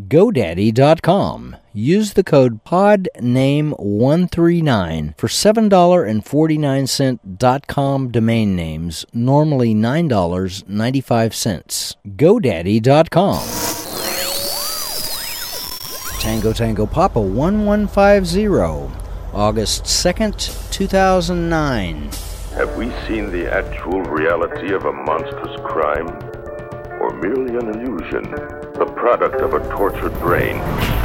GoDaddy.com. Use the code PODNAME139 for $7.49 .com domain names, normally $9.95. GoDaddy.com. Tango Tango Papa 1150, August 2nd, 2009. Have we seen the actual reality of a monstrous crime? Or merely an illusion, the product of a tortured brain?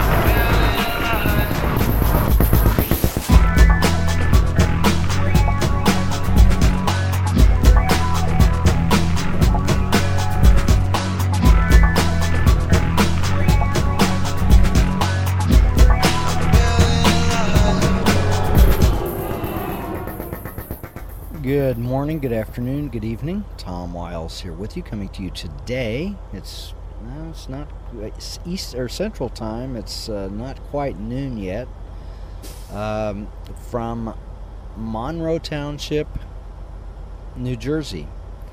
Good morning, good afternoon, good evening. Tom Wiles here with you, coming to you today. It's not East or Central Time. It's not quite noon yet. From Monroe Township, New Jersey.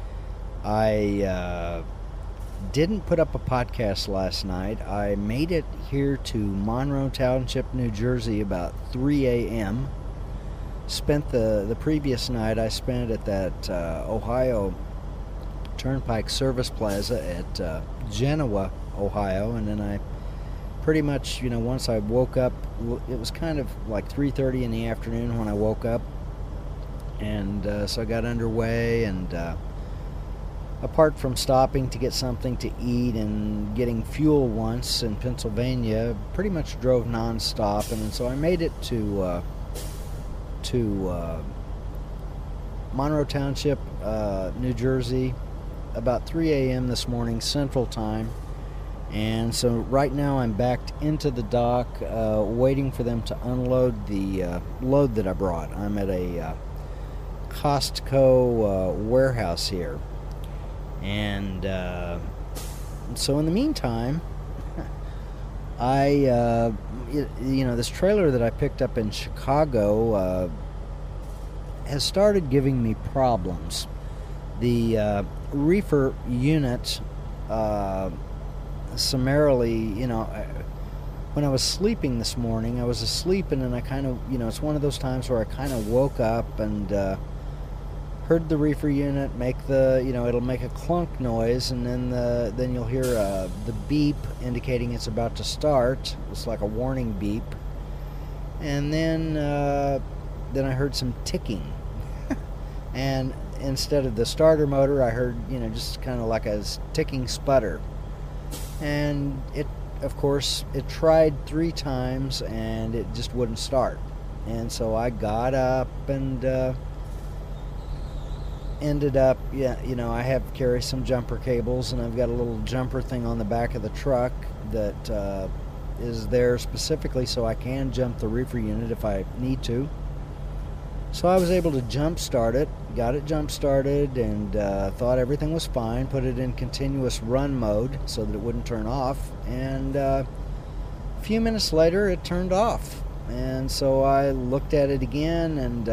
I didn't put up a podcast last night. I made it here to Monroe Township, New Jersey about 3 a.m. Spent the previous night, I spent at that Ohio Turnpike Service Plaza at Genoa, Ohio, and then I pretty much, once I woke up, it was kind of like 3:30 in the afternoon when I woke up, and so I got underway, and apart from stopping to get something to eat and getting fuel once in Pennsylvania, pretty much drove nonstop, and so I made it to Monroe Township, New Jersey, about 3 a.m. this morning, Central Time. And so right now I'm backed into the dock, waiting for them to unload the load that I brought. I'm at a Costco warehouse here. And so in the meantime, this trailer that I picked up in Chicago has started giving me problems. The reefer unit, summarily, when I was sleeping this morning, I was asleep, and then I kind of, it's one of those times where I kind of woke up and heard the reefer unit make it'll make a clunk noise, and then you'll hear the beep indicating it's about to start. It's like a warning beep, and then I heard some ticking, and instead of the starter motor, I heard just kind of like a ticking sputter, and it tried 3 times and it just wouldn't start, and so I got up and ended up, I have carry some jumper cables, and I've got a little jumper thing on the back of the truck that is there specifically so I can jump the reefer unit if I need to. So I was able to jump start it, got it jump started, and thought everything was fine, put it in continuous run mode so that it wouldn't turn off, and a few minutes later it turned off. And so I looked at it again, and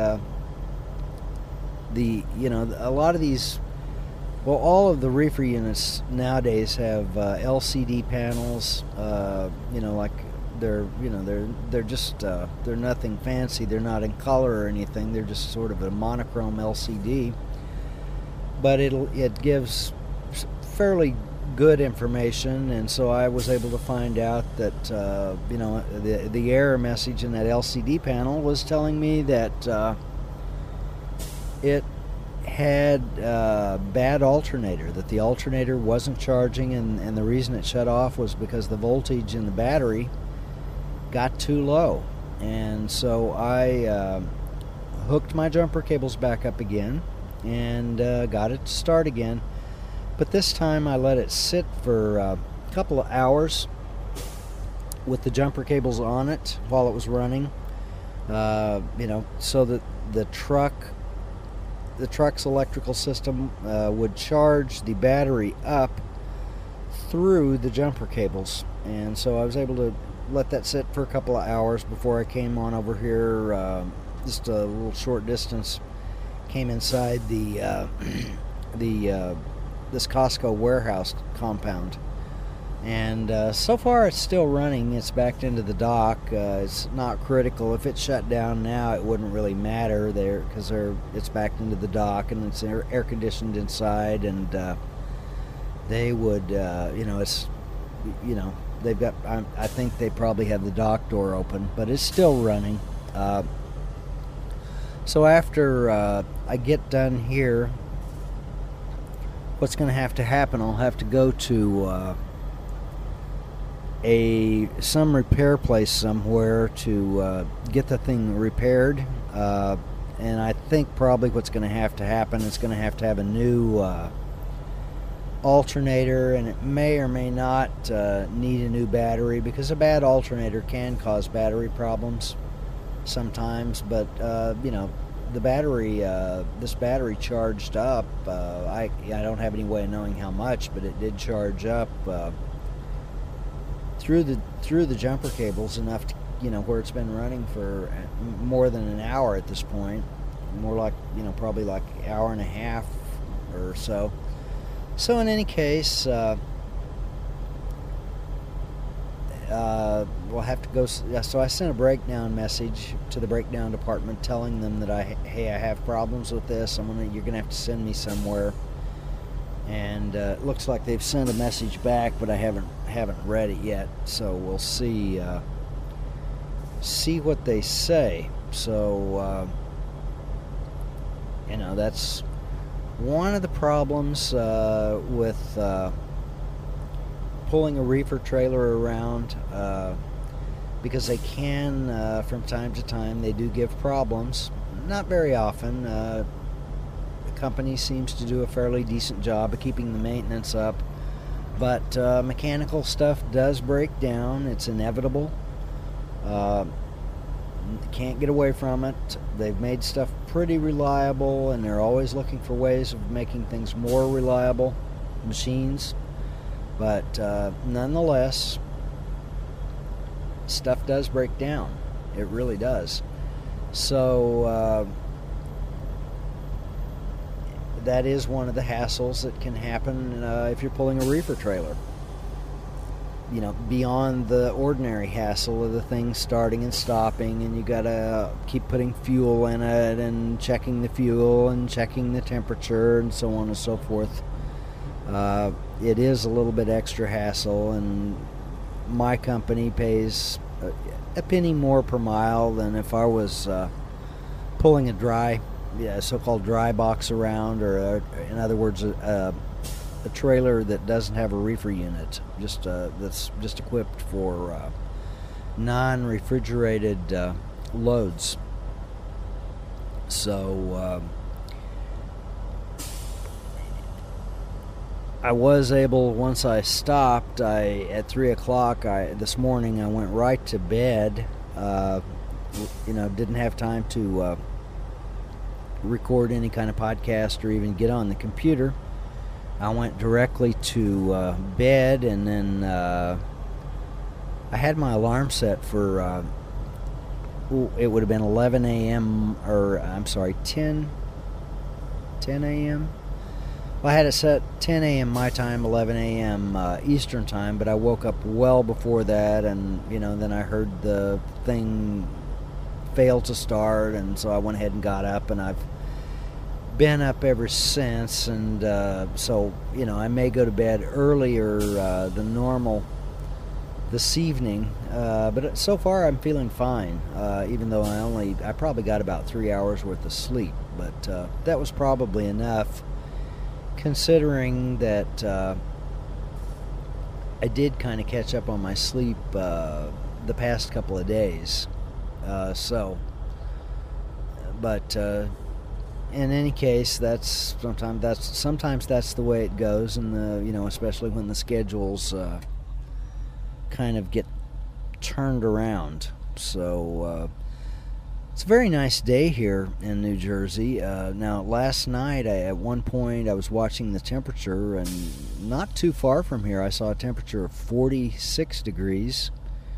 a lot of these, all of the reefer units nowadays have LCD panels, like they're just, they're nothing fancy. They're not in color or anything. They're just sort of a monochrome LCD, but it gives fairly good information. And so I was able to find out that, the error message in that LCD panel was telling me that, it had a bad alternator, that the alternator wasn't charging, and the reason it shut off was because the voltage in the battery got too low. And so I hooked my jumper cables back up again and got it to start again. But this time I let it sit for a couple of hours with the jumper cables on it while it was running, so that the truck's electrical system would charge the battery up through the jumper cables. And so I was able to let that sit for a couple of hours before I came on over here, just a little short distance, came inside this Costco warehouse compound. And so far it's still running. It's backed into the dock. It's not critical. If it shut down now, it wouldn't really matter there because it's backed into the dock and it's air conditioned inside. And they would, it's, they've got. I think they probably have the dock door open, but it's still running. So after I get done here, what's going to have to happen? I'll have to go to some repair place somewhere to get the thing repaired, and I think probably what's going to happen is going to have a new alternator, and it may or may not need a new battery, because a bad alternator can cause battery problems sometimes. But the battery, this battery charged up. I don't have any way of knowing how much, but it did charge up through the jumper cables enough to, where it's been running for more than an hour at this point. More like, probably like an hour and a half or so. So in any case, we'll have to go. So I sent a breakdown message to the breakdown department telling them that I have problems with this. You're gonna have to send me somewhere. And it looks like they've sent a message back, but I haven't read it yet. So we'll see what they say. So that's one of the problems with pulling a reefer trailer around, because they can, from time to time, they do give problems. Not very often. The company seems to do a fairly decent job of keeping the maintenance up, but mechanical stuff does break down. It's inevitable. Can't get away from it. They've made stuff pretty reliable, and they're always looking for ways of making things more reliable, machines. But nonetheless, stuff does break down. It really does. So that is one of the hassles that can happen if you're pulling a reefer trailer. Beyond the ordinary hassle of the thing starting and stopping, and you gotta keep putting fuel in it and checking the fuel and checking the temperature and so on and so forth. It is a little bit extra hassle, and my company pays a penny more per mile than if I was pulling a so-called dry box around, or in other words, a trailer that doesn't have a reefer unit, that's just equipped for non-refrigerated loads. So I was able, once I stopped, at 3 o'clock this morning, I went right to bed. Didn't have time to record any kind of podcast or even get on the computer. I went directly to bed, and then I had my alarm set for it would have been 11 a.m. or I'm sorry, 10 a.m. Well, I had it set 10 a.m. my time, 11 a.m. Eastern time, but I woke up well before that, and then I heard the thing fail to start, and so I went ahead and got up, and I've been up ever since. And so I may go to bed earlier than normal this evening, but so far I'm feeling fine, even though I probably got about 3 hours worth of sleep, but that was probably enough, considering that I did kind of catch up on my sleep the past couple of days. But in any case, sometimes that's the way it goes, and especially when the schedules kind of get turned around. So it's a very nice day here in New Jersey. Now, last night, at one point, I was watching the temperature, and not too far from here, I saw a temperature of 46 degrees.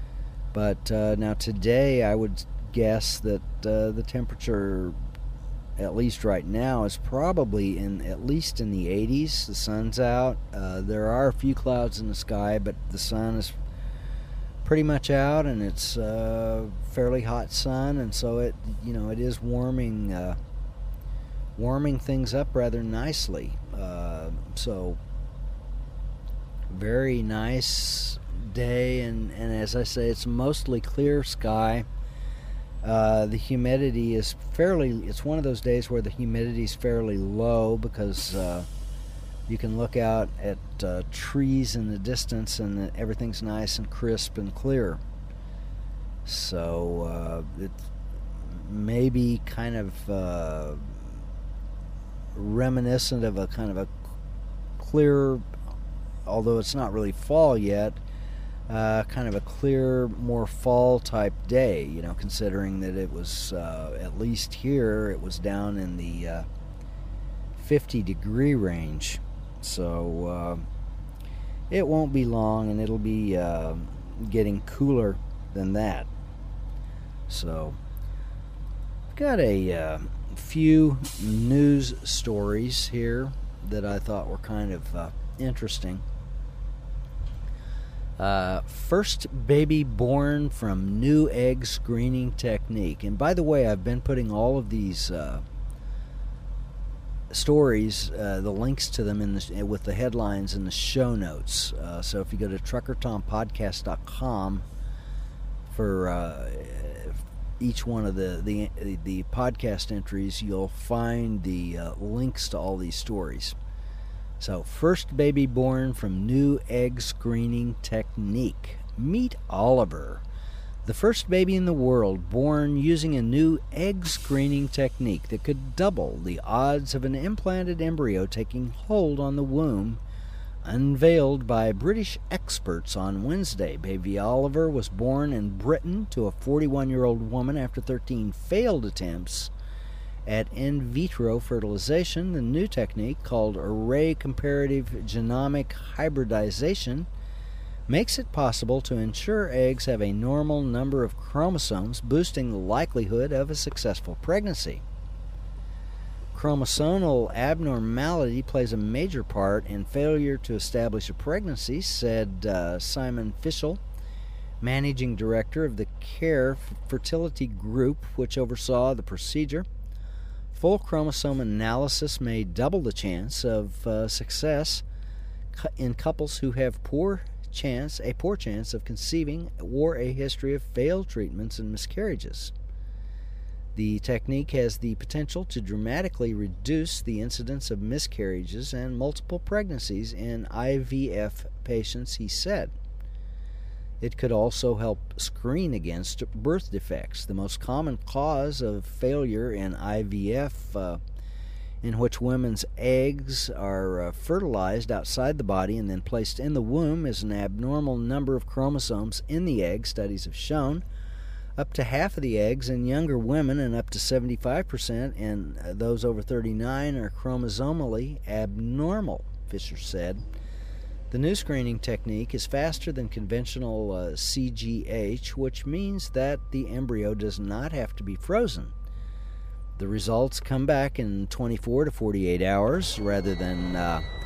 But now today, I would guess that the temperature at least right now, is probably at least in the 80s. The sun's out. There are a few clouds in the sky, but the sun is pretty much out, and it's fairly hot sun, and so it is warming things up rather nicely. So very nice day, and as I say, it's mostly clear sky. The humidity is it's one of those days where the humidity is fairly low, because you can look out at trees in the distance, and everything's nice and crisp and clear. So it may be kind of reminiscent of a kind of a clear, although it's not really fall yet, kind of a clear, more fall type day, considering that it was, at least here, it was down in the 50-degree range. So it won't be long, and it'll be getting cooler than that. So I've got a few news stories here that I thought were kind of interesting. First baby born from new egg screening technique. And by the way, I've been putting all of these stories, the links to them with the headlines in the show notes. So if you go to truckertompodcast.com for each one of the podcast entries, you'll find the links to all these stories. So, first baby born from new egg screening technique. Meet Oliver, the first baby in the world born using a new egg screening technique that could double the odds of an implanted embryo taking hold on the womb, unveiled by British experts on Wednesday. Baby Oliver was born in Britain to a 41-year-old woman after 13 failed attempts at in vitro fertilization. The new technique, called array comparative genomic hybridization, makes it possible to ensure eggs have a normal number of chromosomes, boosting the likelihood of a successful pregnancy. Chromosomal abnormality plays a major part in failure to establish a pregnancy, said Simon Fischel, managing director of the Care Fertility Group, which oversaw the procedure. Full chromosome analysis may double the chance of success in couples who have a poor chance of conceiving or a history of failed treatments and miscarriages. The technique has the potential to dramatically reduce the incidence of miscarriages and multiple pregnancies in IVF patients, he said. It could also help screen against birth defects, the most common cause of failure in IVF, in which women's eggs are fertilized outside the body and then placed in the womb, is an abnormal number of chromosomes in the egg. Studies have shown up to half of the eggs in younger women and up to 75% in those over 39 are chromosomally abnormal, Fisher said. The new screening technique is faster than conventional CGH, which means that the embryo does not have to be frozen. The results come back in 24 to 48 hours rather than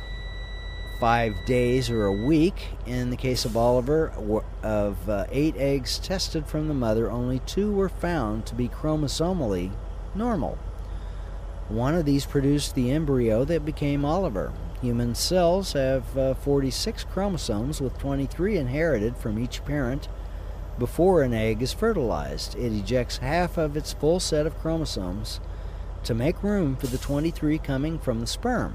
5 days or a week. In the case of Oliver, of 8 eggs tested from the mother, only 2 were found to be chromosomally normal. One of these produced the embryo that became Oliver. Human cells have 46 chromosomes, with 23 inherited from each parent before an egg is fertilized. It ejects half of its full set of chromosomes to make room for the 23 coming from the sperm.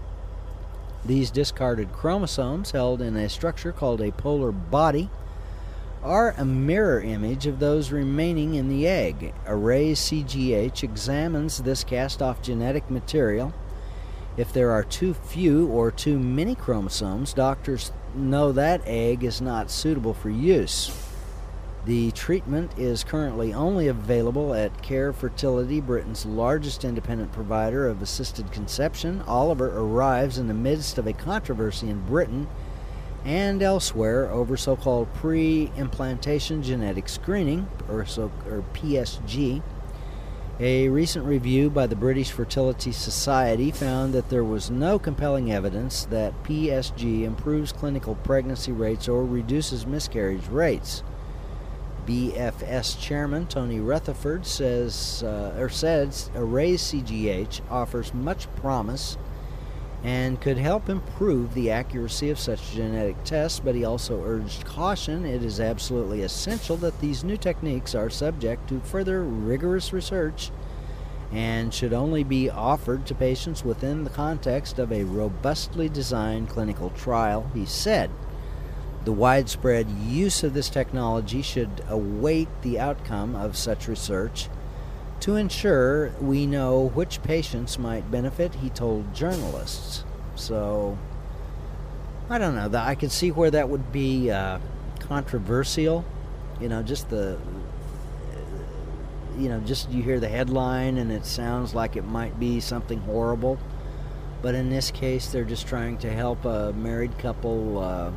These discarded chromosomes, held in a structure called a polar body, are a mirror image of those remaining in the egg. Array CGH examines this cast-off genetic material. If there are too few or too many chromosomes, doctors know that egg is not suitable for use. The treatment is currently only available at Care Fertility, Britain's largest independent provider of assisted conception. Oliver arrives in the midst of a controversy in Britain and elsewhere over so-called pre-implantation genetic screening, or PSG. A recent review by the British Fertility Society found that there was no compelling evidence that PSG improves clinical pregnancy rates or reduces miscarriage rates. BFS Chairman Tony Rutherford says Array's CGH offers much promise and could help improve the accuracy of such genetic tests, but he also urged caution. It is absolutely essential that these new techniques are subject to further rigorous research and should only be offered to patients within the context of a robustly designed clinical trial, he said. The widespread use of this technology should await the outcome of such research to ensure we know which patients might benefit, he told journalists. So, I don't know. I could see where that would be controversial. Just you hear the headline and it sounds like it might be something horrible. But in this case, they're just trying to help a married couple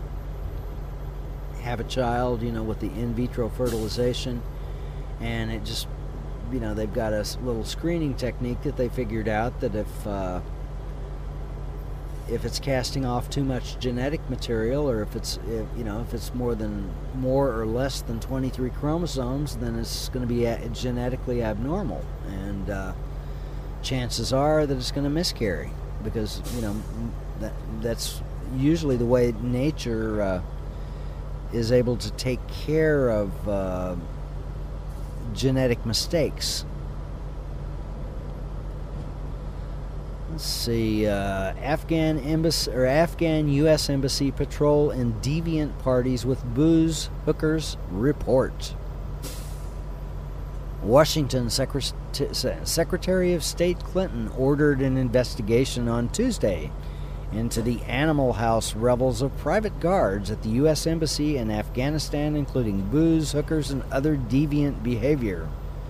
have a child, with the in vitro fertilization. And it just, they've got a little screening technique that they figured out that if it's casting off too much genetic material, or if it's more or less than 23 chromosomes, then it's going to be genetically abnormal, and chances are that it's going to miscarry, because that's usually the way nature is able to take care of genetic mistakes. Let's see. Afghan U.S. Embassy patrol in deviant parties with booze hookers report. Washington Secretary of State Clinton ordered an investigation on Tuesday into the Animal House revels of private guards at the U.S. Embassy in Afghanistan, including booze, hookers, and other deviant behavior.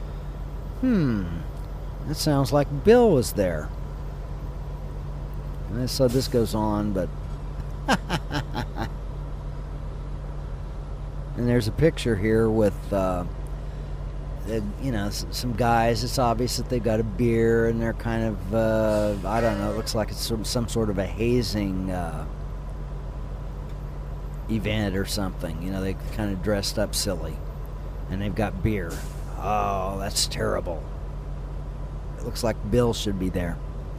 That sounds like Bill was there. And so this goes on, but... And there's a picture here with, some guys. It's obvious that they've got a beer, and they're kind of, I don't know, it looks like it's some sort of a hazing event or something. They kind of dressed up silly, and they've got beer. Oh, that's terrible. It looks like Bill should be there.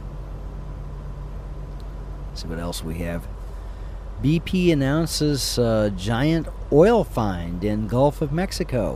Let's see what else we have. BP announces giant oil find in Gulf of Mexico.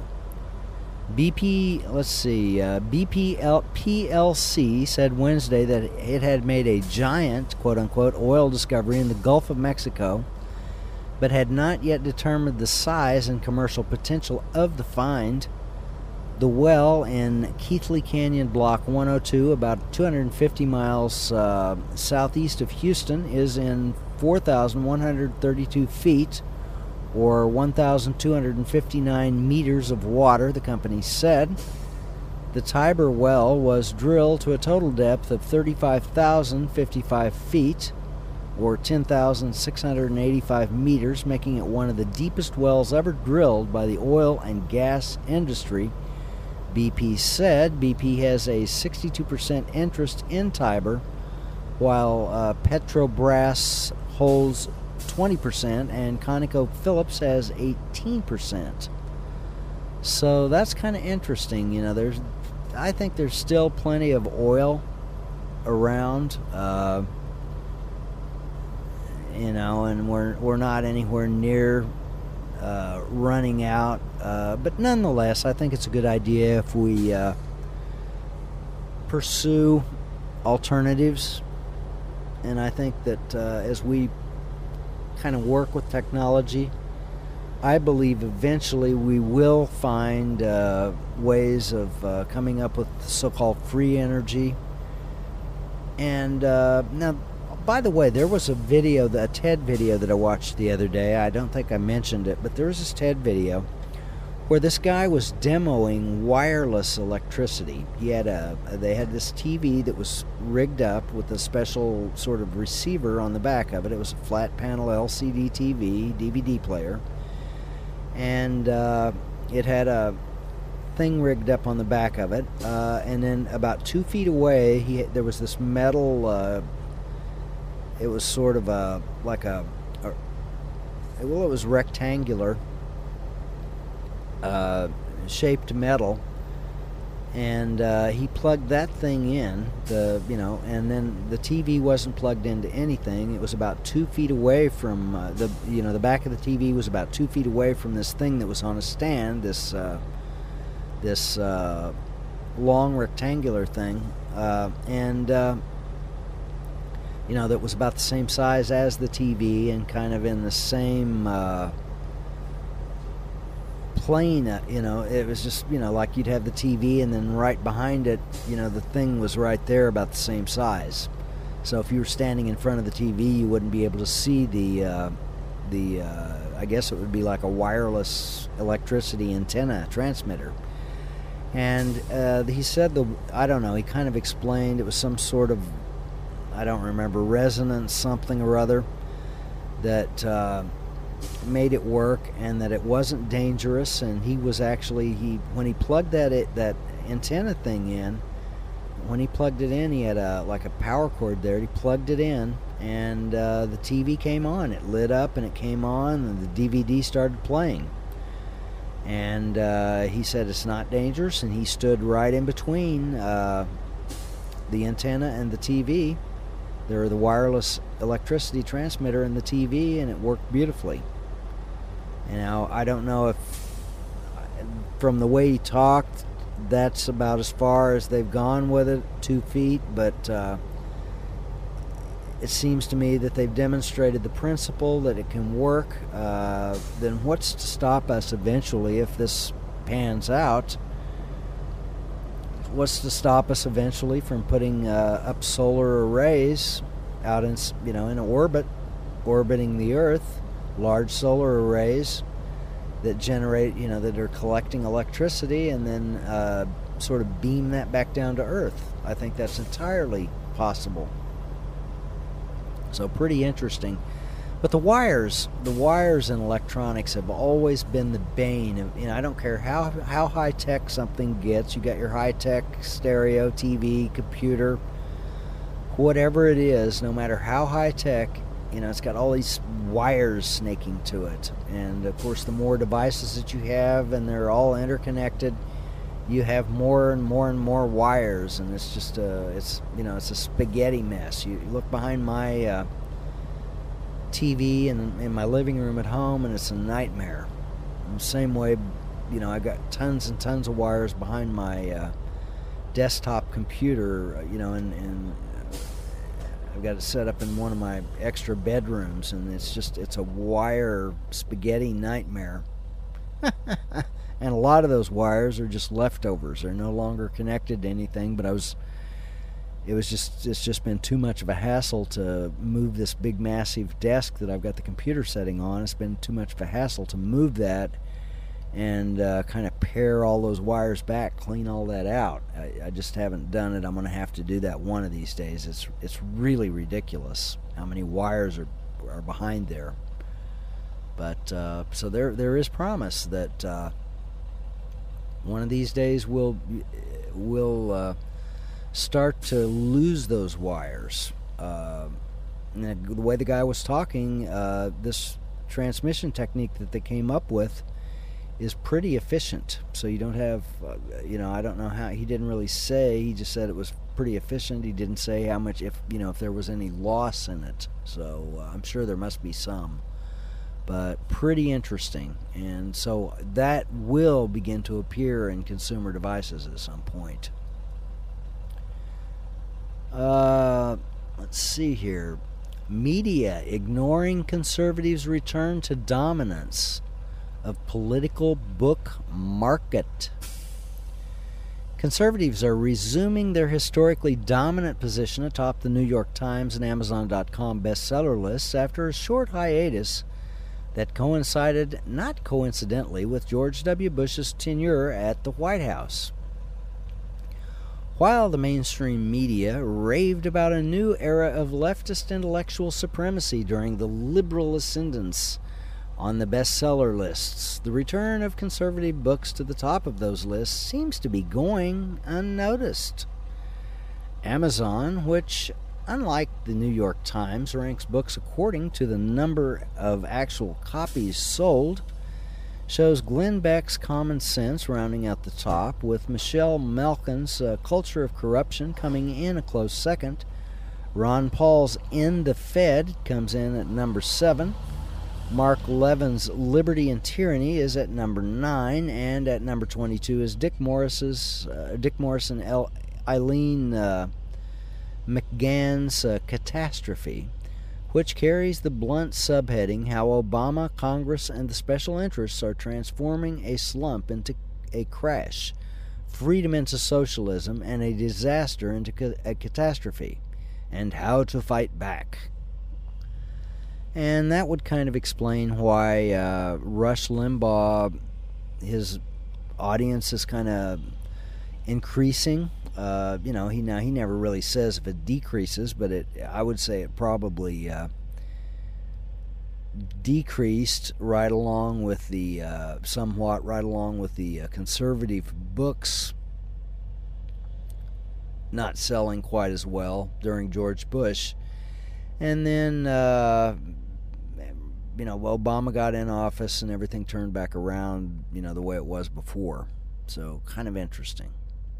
PLC said Wednesday that it had made a giant, quote-unquote, oil discovery in the Gulf of Mexico, but had not yet determined the size and commercial potential of the find. The well in Keathley Canyon Block 102, about 250 miles southeast of Houston, is in 4,132 feet, or 1,259 meters of water, the company said. The Tiber well was drilled to a total depth of 35,055 feet, or 10,685 meters, making it one of the deepest wells ever drilled by the oil and gas industry. BP said BP has a 62% interest in Tiber, while Petrobras holds 20% and ConocoPhillips has 18%. So that's kind of interesting. I think there's still plenty of oil around, and we're not anywhere near running out. But nonetheless, I think it's a good idea if we pursue alternatives. And I think that as we kind of work with technology, I believe eventually we will find ways of coming up with so-called free energy. And now, by the way, there was a TED video that I watched the other day. I don't think I mentioned it, but there was this TED video where this guy was demoing wireless electricity. They had this TV that was rigged up with a special sort of receiver on the back of it. It was a flat panel LCD TV, DVD player, and it had a thing rigged up on the back of it, and then about 2 feet away, there was this metal. It was sort of it was rectangular, shaped metal, and he plugged that thing in. And then the TV wasn't plugged into anything. It was about 2 feet away from the back of the TV was about 2 feet away from this thing that was on a stand. This long rectangular thing, that was about the same size as the TV and kind of in the same plane. It was just, like you'd have the TV and then right behind it, the thing was right there about the same size. So if you were standing in front of the TV, you wouldn't be able to see the I guess it would be like a wireless electricity antenna transmitter. And he said I don't know, he kind of explained it was some sort of, I don't remember, resonance something or other that made it work, and that it wasn't dangerous. And he was actually, when he plugged that antenna thing in, when he plugged it in, he had a power cord there. He plugged it in, and the TV came on. It lit up and it came on, and the DVD started playing. And he said it's not dangerous, and he stood right in between the antenna and the TV. There were the wireless electricity transmitter and the TV, and it worked beautifully. And now, I don't know if, from the way he talked, that's about as far as they've gone with it, 2 feet, but it seems to me that they've demonstrated the principle that it can work. Then what's to stop us eventually, if this pans out? What's to stop us eventually from putting up solar arrays out in orbit, orbiting the Earth, large solar arrays that generate, that are collecting electricity and then sort of beam that back down to Earth? I think that's entirely possible. So pretty interesting. But the wires in electronics have always been the bane of, I don't care how high tech something gets. You got your high tech stereo, TV, computer, whatever it is, no matter how high tech, it's got all these wires snaking to it. And of course, the more devices that you have, and they're all interconnected, you have more and more and more wires, and it's just it's a spaghetti mess. You look behind my TV in my living room at home, and it's a nightmare. In the same way, I got tons and tons of wires behind my desktop computer, and I've got it set up in one of my extra bedrooms, and it's a wire spaghetti nightmare. And a lot of those wires are just leftovers. They're no longer connected to anything, but it's just been too much of a hassle to move this big massive desk that I've got the computer setting on. It's been too much of a hassle to move that and kind of pare all those wires back, clean all that out. I just haven't done it. I'm going to have to do that one of these days. It's really ridiculous how many wires are behind there. But so there is promise that one of these days we'll start to lose those wires. And the way the guy was talking, this transmission technique that they came up with is pretty efficient. So you don't have, I don't know how, he didn't really say, he just said it was pretty efficient. He didn't say how much, if there was any loss in it. So I'm sure there must be some. But pretty interesting. And so that will begin to appear in consumer devices at some point. Let's see here. Media ignoring conservatives' return to dominance of political book market. Conservatives are resuming their historically dominant position atop the New York Times and Amazon.com bestseller lists after a short hiatus that coincided, not coincidentally, with George W. Bush's tenure at the White House. While the mainstream media raved about a new era of leftist intellectual supremacy during the liberal ascendance on the bestseller lists. The return of conservative books to the top of those lists seems to be going unnoticed. Amazon, which, unlike the New York Times, ranks books according to the number of actual copies sold, shows Glenn Beck's Common Sense rounding out the top, with Michelle Malkin's Culture of Corruption coming in a close second. Ron Paul's End the Fed comes in at number 7. Mark Levin's Liberty and Tyranny is at number 9, and at number 22 is Dick Morrison Eileen McGann's Catastrophe, which carries the blunt subheading How Obama, Congress, and the Special Interests Are Transforming a Slump into a Crash, Freedom into Socialism, and a Disaster into a Catastrophe, and How to Fight Back. And that would kind of explain why Rush Limbaugh, his audience is kind of increasing. He never really says if it decreases, but I would say it probably decreased right along with the conservative books not selling quite as well during George Bush. And then Obama got in office and everything turned back around, the way it was before. So kind of interesting.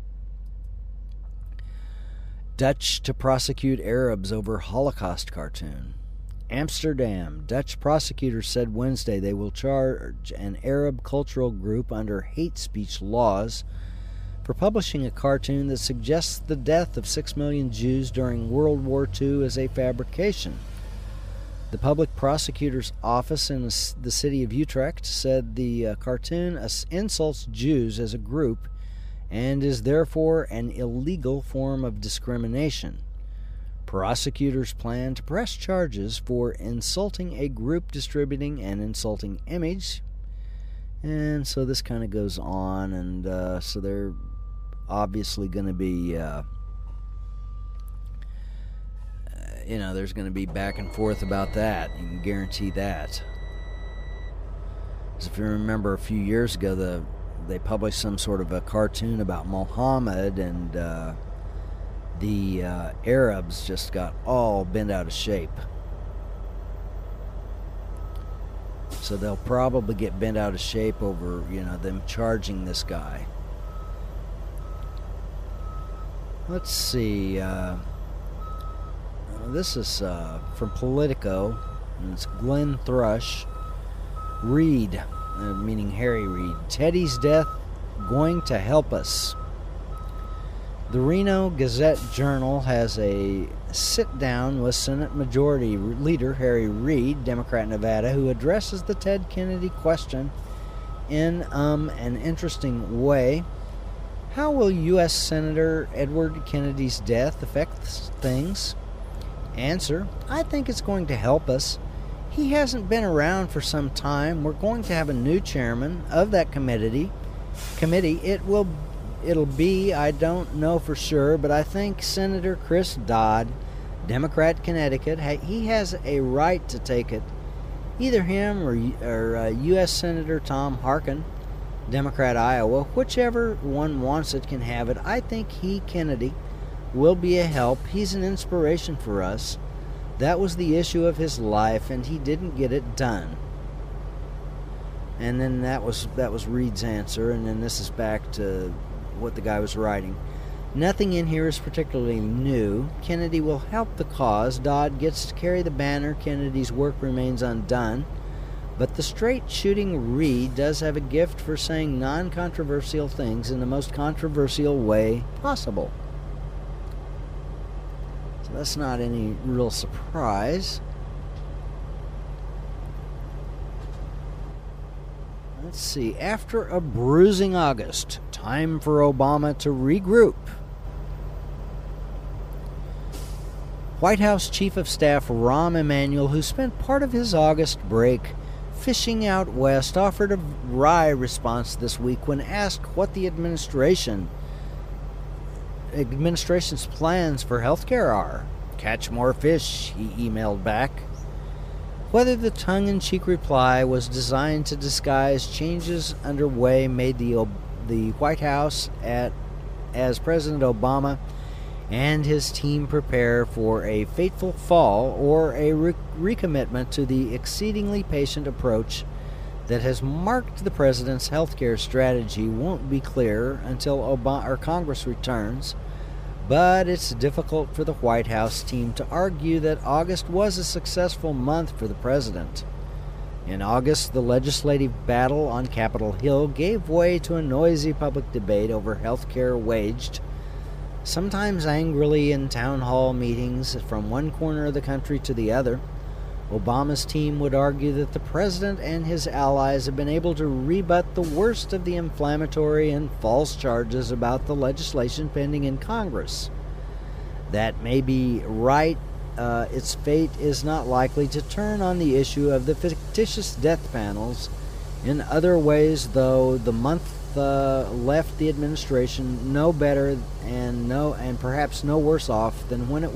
Dutch to prosecute Arabs over Holocaust cartoon. Amsterdam. Dutch prosecutors said Wednesday they will charge an Arab cultural group under hate speech laws for publishing a cartoon that suggests the death of 6 million Jews during World War II as a fabrication. The public prosecutor's office in the city of Utrecht said the cartoon insults Jews as a group and is therefore an illegal form of discrimination. Prosecutors plan to press charges for insulting a group distributing an insulting image. And so this kind of goes on, and so they're obviously going to be, there's going to be back and forth about that. You can guarantee that. Because if you remember a few years ago, they published some sort of a cartoon about Muhammad, and the Arabs just got all bent out of shape. So they'll probably get bent out of shape over, them charging this guy. Let's see. This is from Politico, and it's Glenn Thrush. Reid, meaning Harry Reid. Teddy's death going to help us. The Reno Gazette-Journal has a sit-down with Senate Majority Leader Harry Reid, Democrat Nevada, who addresses the Ted Kennedy question in an interesting way. How will U.S. Senator Edward Kennedy's death affect things? Answer: I think it's going to help us. He hasn't been around for some time. We're going to have a new chairman of that committee. It'll be, I don't know for sure, but I think Senator Chris Dodd, Democrat Connecticut, he has a right to take it. Either him or U.S. Senator Tom Harkin, Democrat Iowa, whichever one wants it can have it. I think Kennedy, will be a help. He's an inspiration for us. That was the issue of his life, and he didn't get it done. And then that was Reid's answer, and then this is back to what the guy was writing. Nothing in here is particularly new. Kennedy will help the cause. Dodd gets to carry the banner. Kennedy's work remains undone. But the straight-shooting Reid does have a gift for saying non-controversial things in the most controversial way possible. So that's not any real surprise. Let's see. After a bruising August, time for Obama to regroup. White House Chief of Staff Rahm Emanuel, who spent part of his August break fishing out west, offered a wry response this week when asked what the administration's plans for health care are. Catch more fish, he emailed back. Whether the tongue-in-cheek reply was designed to disguise changes underway made the White House as President Obama and his team prepare for a fateful fall or a recommitment to the exceedingly patient approach that has marked the president's healthcare strategy won't be clear until Congress returns, but it's difficult for the White House team to argue that August was a successful month for the president. In August, the legislative battle on Capitol Hill gave way to a noisy public debate over health care waged, sometimes angrily in town hall meetings from one corner of the country to the other. Obama's team would argue that the president and his allies have been able to rebut the worst of the inflammatory and false charges about the legislation pending in Congress. That may be right. Its fate is not likely to turn on the issue of the fictitious death panels. In other ways, though, the month left the administration no better and perhaps no worse off than when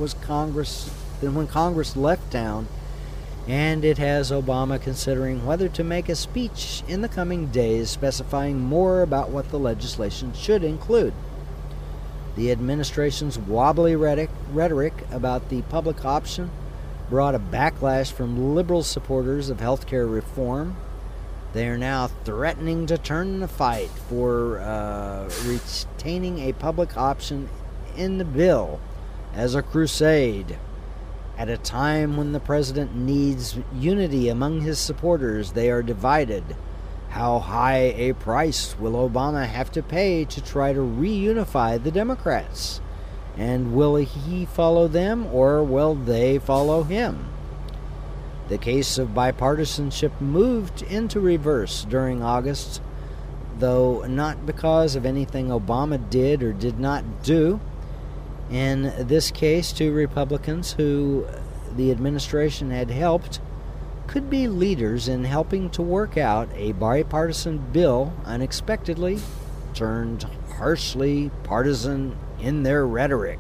Congress left town, and it has Obama considering whether to make a speech in the coming days specifying more about what the legislation should include. The administration's wobbly rhetoric about the public option brought a backlash from liberal supporters of health care reform. They are now threatening to turn the fight for retaining a public option in the bill as a crusade. At a time when the president needs unity among his supporters, they are divided. How high a price will Obama have to pay to try to reunify the Democrats? And will he follow them, or will they follow him? The case of bipartisanship moved into reverse during August, though not because of anything Obama did or did not do. In this case, two Republicans who the administration had helped could be leaders in helping to work out a bipartisan bill unexpectedly turned harshly partisan in their rhetoric.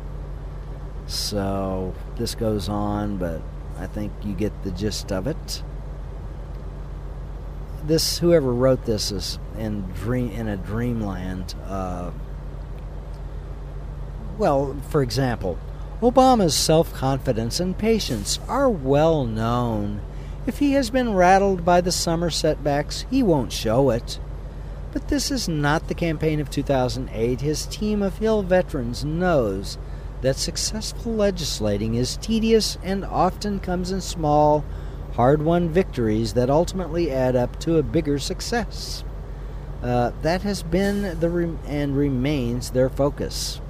So this goes on, but I think you get the gist of it. Whoever wrote this is in a dreamland. Well, for example, Obama's self-confidence and patience are well known. If he has been rattled by the summer setbacks, he won't show it. But this is not the campaign of 2008. His team of Hill veterans knows that successful legislating is tedious and often comes in small, hard-won victories that ultimately add up to a bigger success. That has been and remains their focus.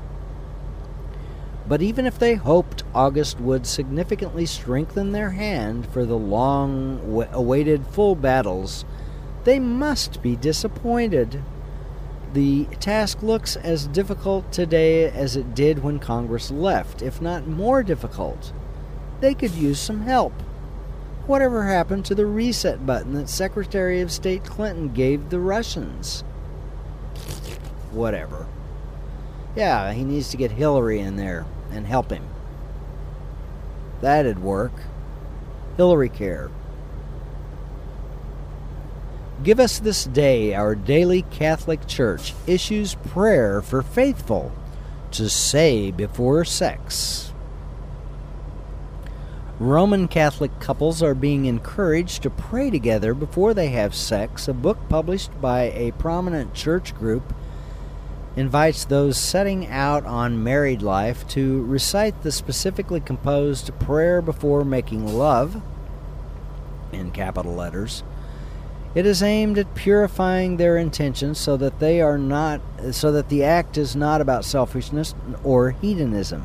But even if they hoped August would significantly strengthen their hand for the long-awaited full battles, they must be disappointed. The task looks as difficult today as it did when Congress left, if not more difficult. They could use some help. Whatever happened to the reset button that Secretary of State Clinton gave the Russians? Whatever. Yeah, he needs to get Hillary in there and help him. That'd work. Hillary Care. Give us this day our daily Catholic Church issues prayer for faithful to say before sex. Roman Catholic couples are being encouraged to pray together before they have sex. A book published by a prominent church group invites those setting out on married life to recite the specifically composed prayer before making love, in capital letters. It is aimed at purifying their intentions so that the act is not about selfishness or hedonism.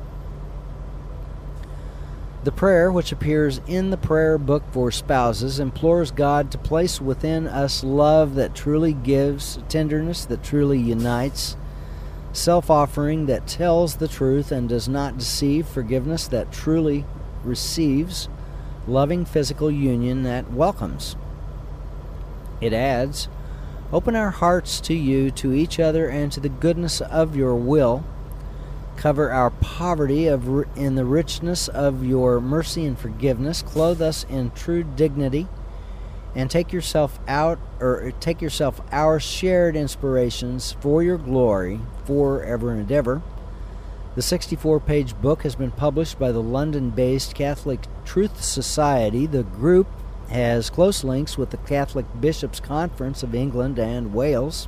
The prayer, which appears in the prayer book for spouses, implores God to place within us love that truly gives, tenderness that truly unites, self-offering that tells the truth and does not deceive, forgiveness that truly receives, loving physical union that welcomes. It adds, open our hearts to you, to each other, and to the goodness of your will. Cover our poverty in the richness of your mercy and forgiveness. Clothe us in true dignity, and take yourself our shared inspirations for your glory forever and ever. The 64-page book has been published by the London-based Catholic Truth Society. The group has close links with the Catholic Bishops' Conference of England and Wales.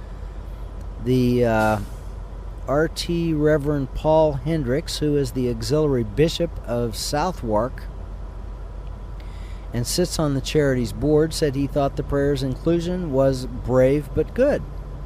The RT Reverend Paul Hendricks, who is the auxiliary bishop of Southwark and sits on the charity's board, said he thought the prayer's inclusion was brave but good.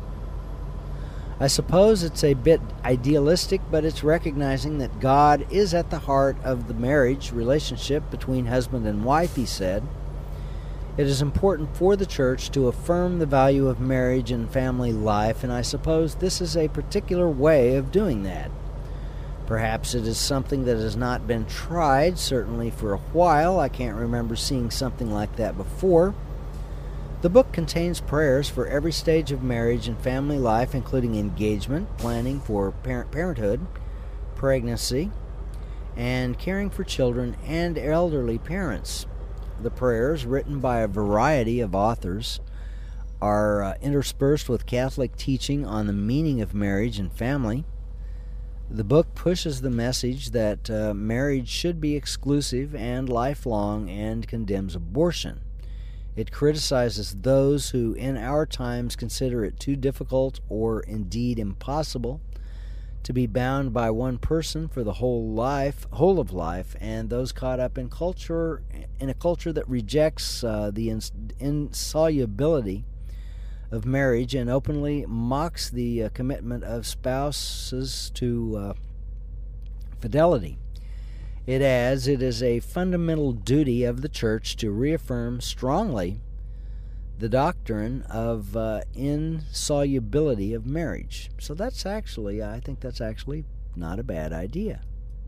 I suppose it's a bit idealistic, but it's recognizing that God is at the heart of the marriage relationship between husband and wife, he said. It is important for the church to affirm the value of marriage and family life, and I suppose this is a particular way of doing that. Perhaps it is something that has not been tried, certainly for a while. I can't remember seeing something like that before. The book contains prayers for every stage of marriage and family life, including engagement, planning for parenthood, pregnancy, and caring for children and elderly parents. The prayers, written by a variety of authors, are interspersed with Catholic teaching on the meaning of marriage and family. The book pushes the message that marriage should be exclusive and lifelong and condemns abortion. It criticizes those who in our times consider it too difficult or indeed impossible to be bound by one person for the whole of life, and those caught up in a culture that rejects the insolubility of marriage and openly mocks the commitment of spouses to fidelity. It adds, it is a fundamental duty of the Church to reaffirm strongly the doctrine of insolubility of marriage. So I think that's actually not a bad idea.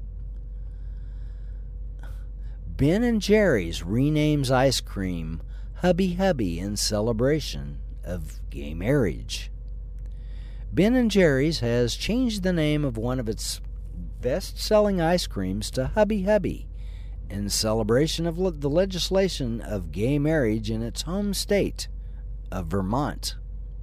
Ben & Jerry's renames ice cream Hubby Hubby in celebration of gay marriage. Ben & Jerry's has changed the name of one of its best-selling ice creams to Hubby Hubby in celebration of the legislation of gay marriage in its home state of Vermont.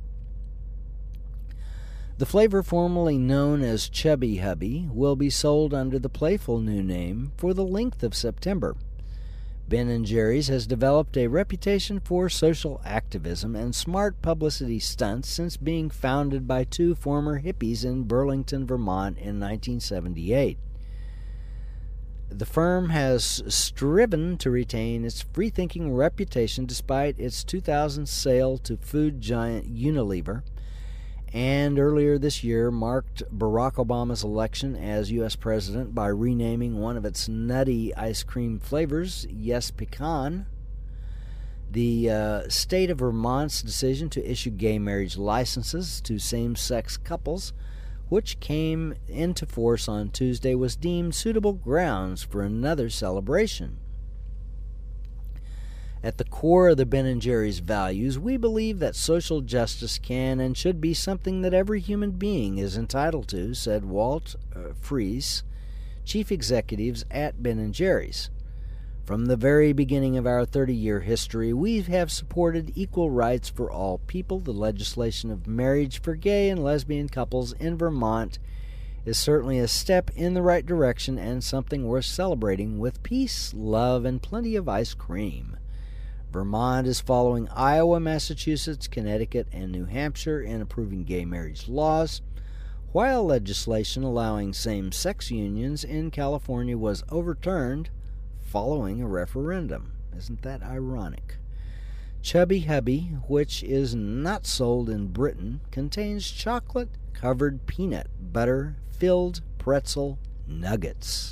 The flavor, formerly known as Chubby Hubby, will be sold under the playful new name for the length of September. Ben & Jerry's has developed a reputation for social activism and smart publicity stunts since being founded by two former hippies in Burlington, Vermont in 1978. The firm has striven to retain its free-thinking reputation despite its 2000 sale to food giant Unilever, and earlier this year marked Barack Obama's election as U.S. president by renaming one of its nutty ice cream flavors Yes Pecan. The state of Vermont's decision to issue gay marriage licenses to same-sex couples, which came into force on Tuesday, was deemed suitable grounds for another celebration. At the core of the Ben & Jerry's values, we believe that social justice can and should be something that every human being is entitled to, said Walt Fries, chief executives at Ben & Jerry's. From the very beginning of our 30-year history, we have supported equal rights for all people. The legislation of marriage for gay and lesbian couples in Vermont is certainly a step in the right direction and something worth celebrating with peace, love, and plenty of ice cream. Vermont is following Iowa, Massachusetts, Connecticut, and New Hampshire in approving gay marriage laws, while legislation allowing same-sex unions in California was overturned following a referendum. Isn't that ironic? Chubby Hubby, which is not sold in Britain, contains chocolate-covered peanut butter-filled pretzel nuggets.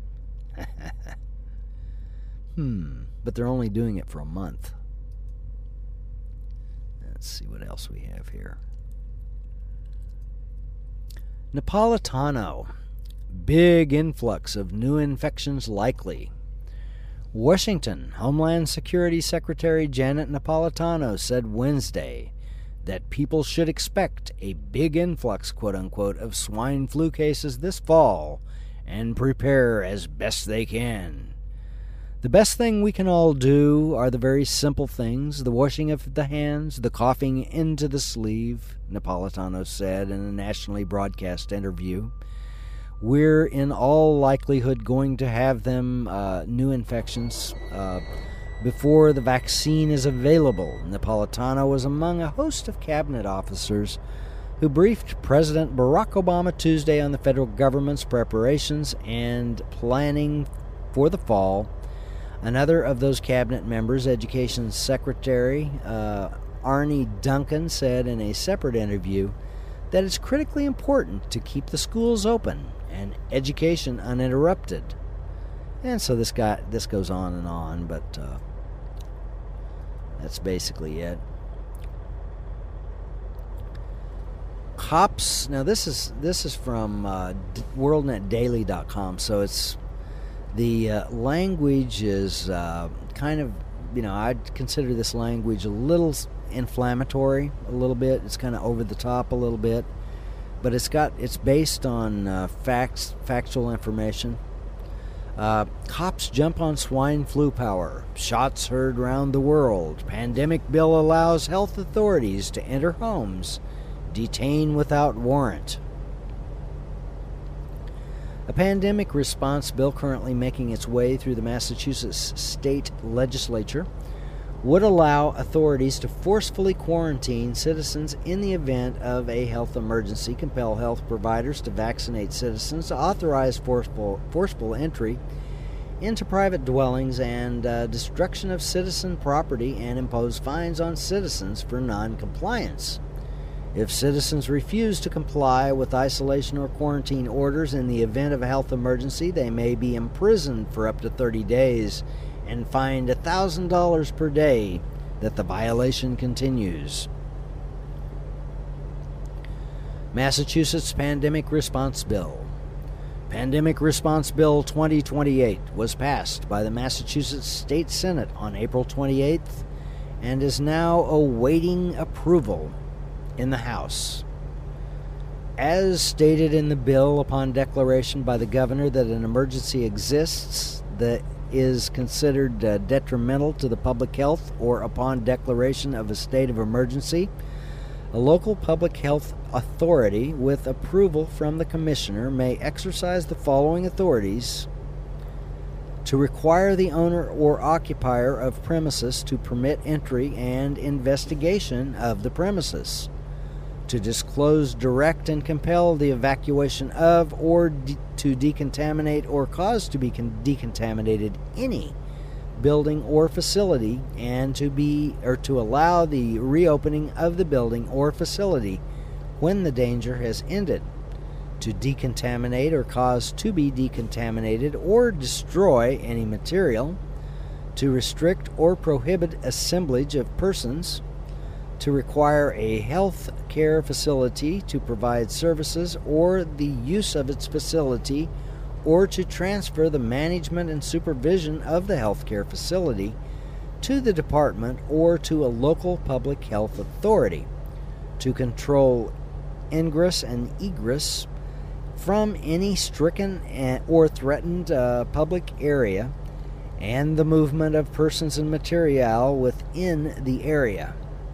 But they're only doing it for a month. Let's see what else we have here. Napolitano. Big influx of new infections likely. Washington. Homeland Security Secretary Janet Napolitano said Wednesday that people should expect a big influx, quote-unquote, of swine flu cases this fall and prepare as best they can. The best thing we can all do are the very simple things, the washing of the hands, the coughing into the sleeve, Napolitano said in a nationally broadcast interview. We're in all likelihood going to have them new infections before the vaccine is available. Napolitano was among a host of cabinet officers who briefed President Barack Obama Tuesday on the federal government's preparations and planning for the fall. Another of those cabinet members, Education Secretary Arne Duncan, said in a separate interview that it's critically important to keep the schools open and education uninterrupted. And so this goes on, but that's basically it. Cops. Now this is from WorldNetDaily.com. So it's the language is kind of, I'd consider this language a little inflammatory, a little bit. It's kind of over the top a little bit, but it's based on factual information. Cops jump on swine flu power. Shots heard round the world. Pandemic bill allows health authorities to enter homes. Detain without warrant. A pandemic response bill currently making its way through the Massachusetts state legislature would allow authorities to forcefully quarantine citizens in the event of a health emergency, compel health providers to vaccinate citizens, to authorize forceful entry into private dwellings and destruction of citizen property, and impose fines on citizens for non-compliance. If citizens refuse to comply with isolation or quarantine orders in the event of a health emergency, they may be imprisoned for up to 30 days and fined $1,000 per day that the violation continues. Massachusetts Pandemic Response Bill. Pandemic Response Bill 2028 was passed by the Massachusetts State Senate on April 28th and is now awaiting approval in the House. As stated in the bill, upon declaration by the governor that an emergency exists that is considered detrimental to the public health, or upon declaration of a state of emergency, a local public health authority with approval from the commissioner may exercise the following authorities: to require the owner or occupier of premises to permit entry and investigation of the premises, to disclose, direct, and compel the evacuation of, or to decontaminate or cause to be decontaminated any building or facility, and to allow the reopening of the building or facility when the danger has ended, to decontaminate or cause to be decontaminated or destroy any material, to restrict or prohibit assemblage of persons, to require a health care facility to provide services or the use of its facility, or to transfer the management and supervision of the health care facility to the department or to a local public health authority, to control ingress and egress from any stricken or threatened public area, and the movement of persons and material within the area,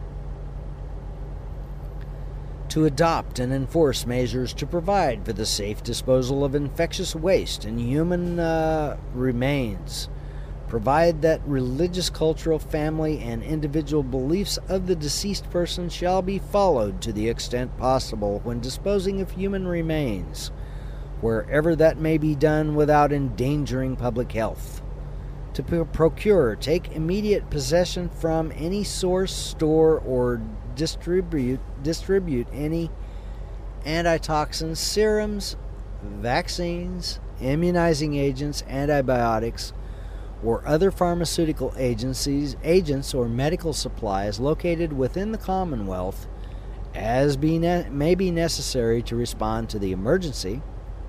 to adopt and enforce measures to provide for the safe disposal of infectious waste and human remains, provide that religious, cultural, family, and individual beliefs of the deceased person shall be followed to the extent possible when disposing of human remains, wherever that may be done without endangering public health, to procure, take immediate possession from any source, store, or distribute any antitoxins, serums, vaccines, immunizing agents, antibiotics, or other pharmaceutical agents or medical supplies located within the Commonwealth as may be necessary to respond to the emergency,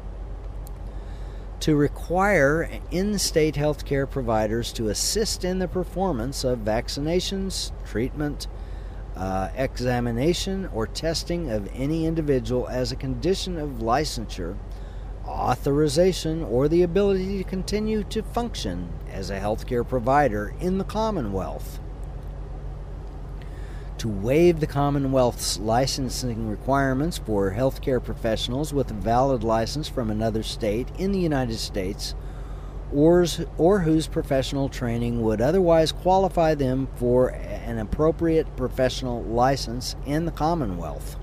to require in-state healthcare providers to assist in the performance of vaccinations, treatment examination or testing of any individual as a condition of licensure, authorization, or the ability to continue to function as a healthcare provider in the Commonwealth. To waive the Commonwealth's licensing requirements for healthcare professionals with a valid license from another state in the United States, or whose professional training would otherwise qualify them for an appropriate professional license in the Commonwealth.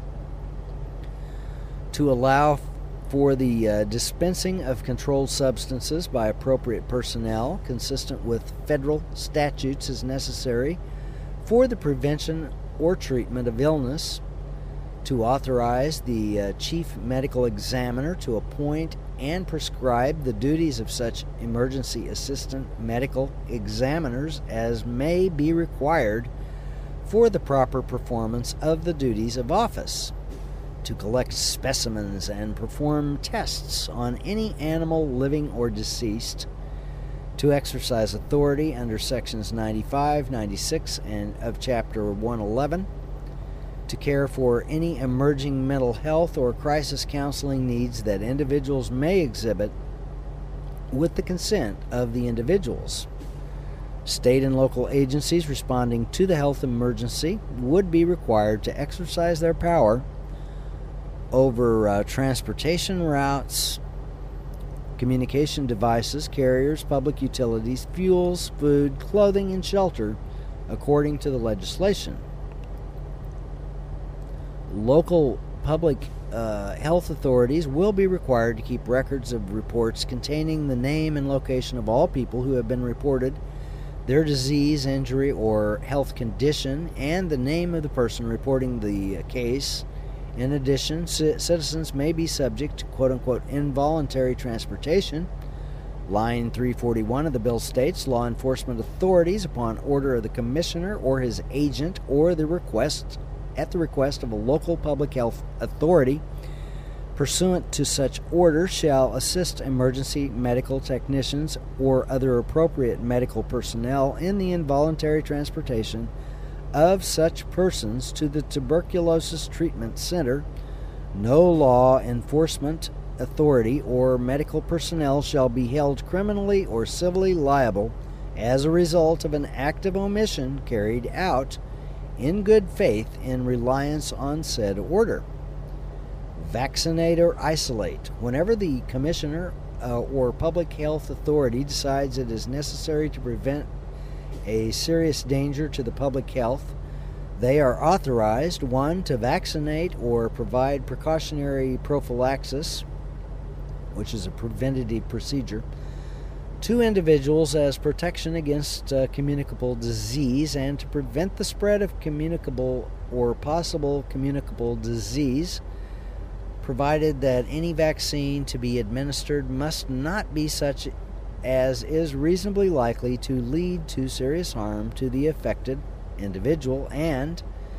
To allow for the dispensing of controlled substances by appropriate personnel consistent with federal statutes as necessary for the prevention or treatment of illness, to authorize the chief medical examiner to appoint and prescribe the duties of such emergency assistant medical examiners as may be required for the proper performance of the duties of office, to collect specimens and perform tests on any animal living or deceased, to exercise authority under sections 95, 96, and of Chapter 111, to care for any emerging mental health or crisis counseling needs that individuals may exhibit with the consent of the individuals. State and local agencies responding to the health emergency would be required to exercise their power over transportation routes, communication devices, carriers, public utilities, fuels, food, clothing, and shelter, according to the legislation. Local public health authorities will be required to keep records of reports containing the name and location of all people who have been reported their disease, injury, or health condition, and the name of the person reporting the case. In addition, citizens may be subject to quote-unquote involuntary transportation. Line 341 of the bill states, law enforcement authorities, upon order of the commissioner or his agent or at the request of a local public health authority, pursuant to such order, shall assist emergency medical technicians or other appropriate medical personnel in the involuntary transportation of such persons to the Tuberculosis Treatment Center. No law enforcement authority or medical personnel shall be held criminally or civilly liable as a result of an act of omission carried out in good faith in reliance on said order. Vaccinate or isolate. Whenever the commissioner or public health authority decides it is necessary to prevent a serious danger to the public health, they are authorized, 1, to vaccinate or provide precautionary prophylaxis, which is a preventative procedure, to individuals as protection against communicable disease and to prevent the spread of communicable or possible communicable disease, provided that any vaccine to be administered must not be such as is reasonably likely to lead to serious harm to the affected individual, and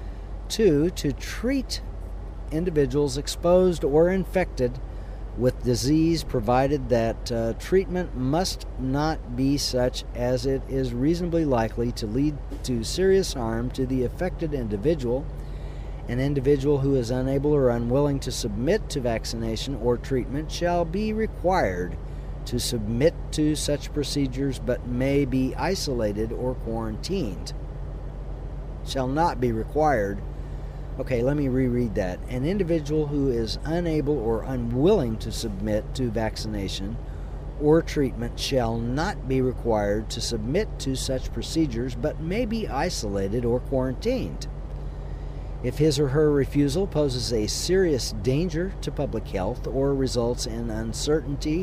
2, to treat individuals exposed or infected with disease, provided that treatment must not be such as it is reasonably likely to lead to serious harm to the affected individual. An individual who is unable or unwilling to submit to vaccination or treatment shall be required to submit to such procedures but may be isolated or quarantined. Shall not be required. Okay, let me reread that. An individual who is unable or unwilling to submit to vaccination or treatment shall not be required to submit to such procedures but may be isolated or quarantined. If his or her refusal poses a serious danger to public health or results in uncertainty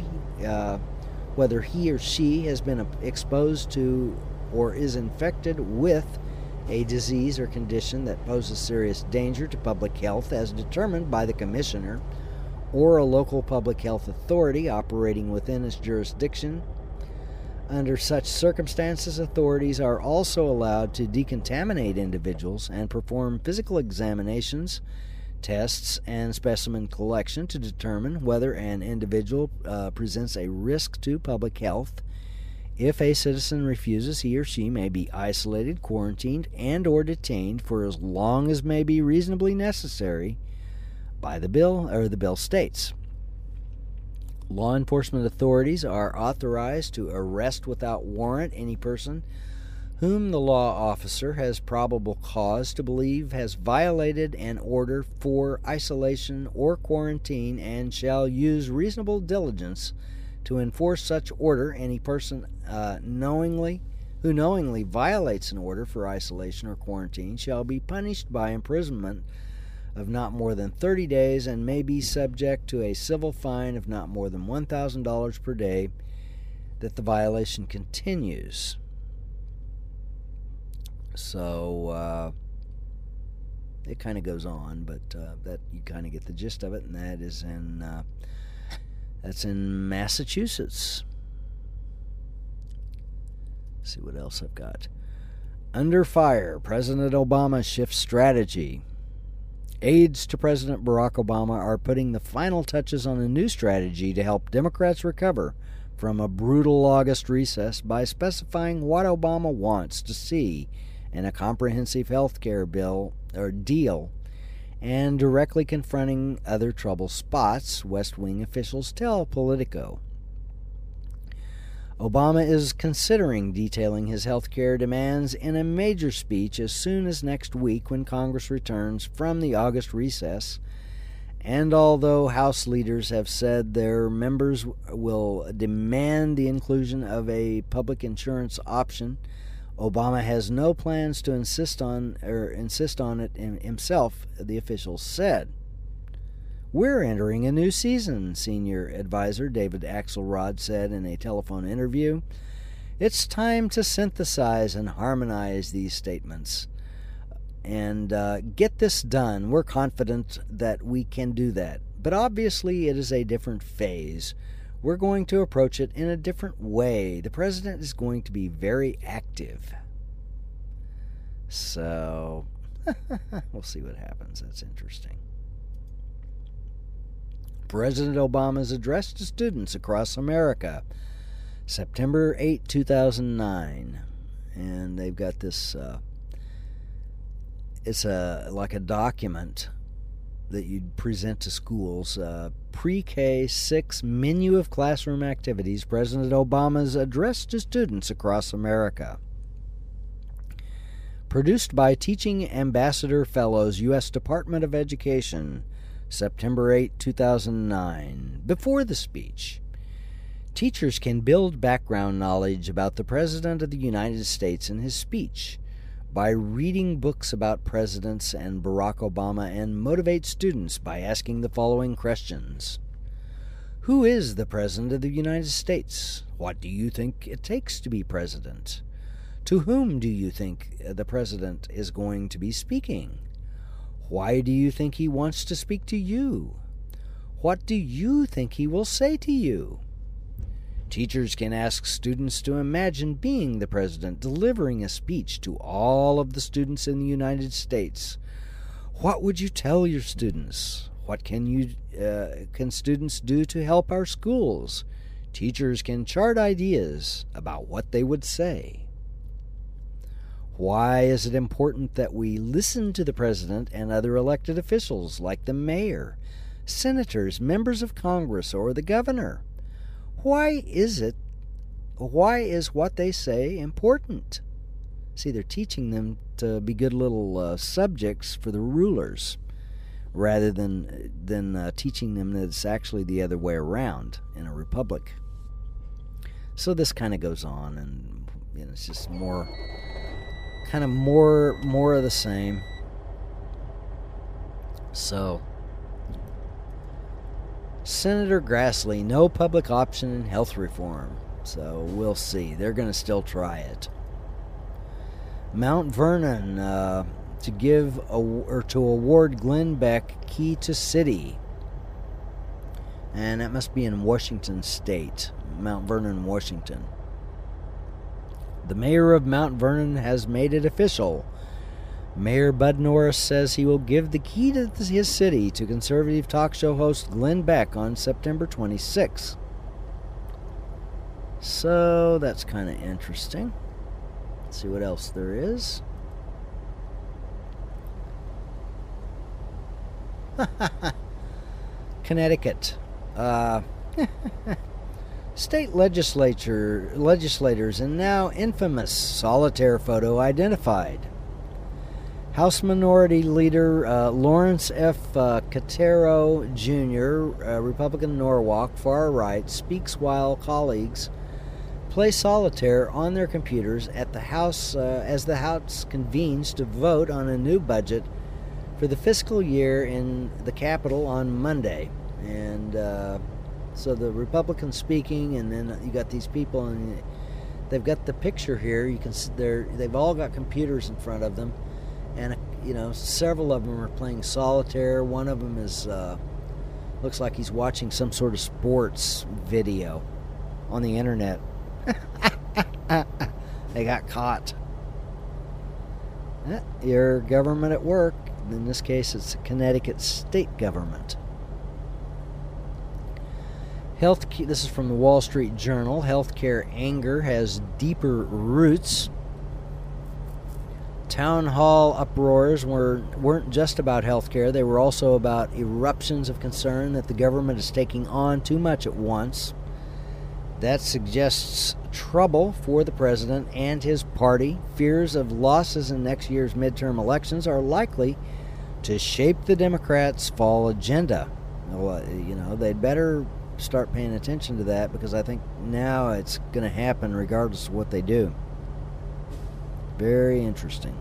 whether he or she has been exposed to or is infected with a disease or condition that poses serious danger to public health as determined by the commissioner or a local public health authority operating within its jurisdiction. Under such circumstances, authorities are also allowed to decontaminate individuals and perform physical examinations, tests, and specimen collection to determine whether an individual presents a risk to public health If a citizen refuses, he or she may be isolated, quarantined, and or detained for as long as may be reasonably necessary by the bill, or the bill states. Law enforcement authorities are authorized to arrest without warrant any person whom the law officer has probable cause to believe has violated an order for isolation or quarantine, and shall use reasonable diligence to enforce such order. Any person who knowingly violates an order for isolation or quarantine shall be punished by imprisonment of not more than 30 days and may be subject to a civil fine of not more than $1,000 per day that the violation continues. So it kind of goes on, but that you kind of get the gist of it, and that is that's in Massachusetts. Let's see what else I've got. Under fire, President Obama shifts strategy. Aides to President Barack Obama are putting the final touches on a new strategy to help Democrats recover from a brutal August recess by specifying what Obama wants to see in a comprehensive health care bill or deal, and directly confronting other trouble spots, West Wing officials tell Politico. Obama is considering detailing his health care demands in a major speech as soon as next week when Congress returns from the August recess. And although House leaders have said their members will demand the inclusion of a public insurance option, Obama has no plans to insist on it himself, the officials said. We're entering a new season, senior advisor David Axelrod said in a telephone interview. It's time to synthesize and harmonize these statements and get this done. We're confident that we can do that. But obviously it is a different phase. We're going to approach it in a different way. The president is going to be very active. So, we'll see what happens. That's interesting. President Obama's address to students across America, September 8, 2009. And they've got this, it's like a document that you'd present to schools, pre-K 6 menu of classroom activities, President Obama's address to students across America. Produced by Teaching Ambassador Fellows, U.S. Department of Education, September 8, 2009. Before the speech, teachers can build background knowledge about the President of the United States in his speech by reading books about presidents and Barack Obama, and motivate students by asking the following questions. Who is the President of the United States? What do you think it takes to be president? To whom do you think the president is going to be speaking? Why do you think he wants to speak to you? What do you think he will say to you? Teachers can ask students to imagine being the president, delivering a speech to all of the students in the United States. What would you tell your students? What can students do to help our schools? Teachers can chart ideas about what they would say. Why is it important that we listen to the president and other elected officials like the mayor, senators, members of Congress, or the governor? Why is what they say important? See, they're teaching them to be good little subjects for the rulers, rather than teaching them that it's actually the other way around in a republic. So this kind of goes on, and it's just more of the same. So, Senator Grassley, no public option in health reform. So we'll see. They're going to still try it. Mount Vernon to award Glenn Beck key to city, and that must be in Washington State, Mount Vernon, Washington. The mayor of Mount Vernon has made it official. Mayor Bud Norris says he will give the key to his city to conservative talk show host Glenn Beck on September 26. So that's kind of interesting. Let's see what else there is. Connecticut. State legislators and now infamous solitaire photo identified. House Minority Leader Lawrence F. Catero Jr., Republican Norwalk, far right, speaks while colleagues play solitaire on their computers at the House as the House convenes to vote on a new budget for the fiscal year in the Capitol on Monday. And so the Republicans speaking, and then you got these people, and they've got the picture here. You can see they've all got computers in front of them, and several of them are playing solitaire. One of them is looks like he's watching some sort of sports video on the internet. They got caught. Your government at work. In this case, it's the Connecticut state government. This is from the Wall Street Journal. Healthcare anger has deeper roots. Town hall uproars weren't just about healthcare. They were also about eruptions of concern that the government is taking on too much at once. That suggests trouble for the president and his party. Fears of losses in next year's midterm elections are likely to shape the Democrats' fall agenda. Well, they'd better start paying attention to that, because I think now it's going to happen regardless of what they do. Very interesting.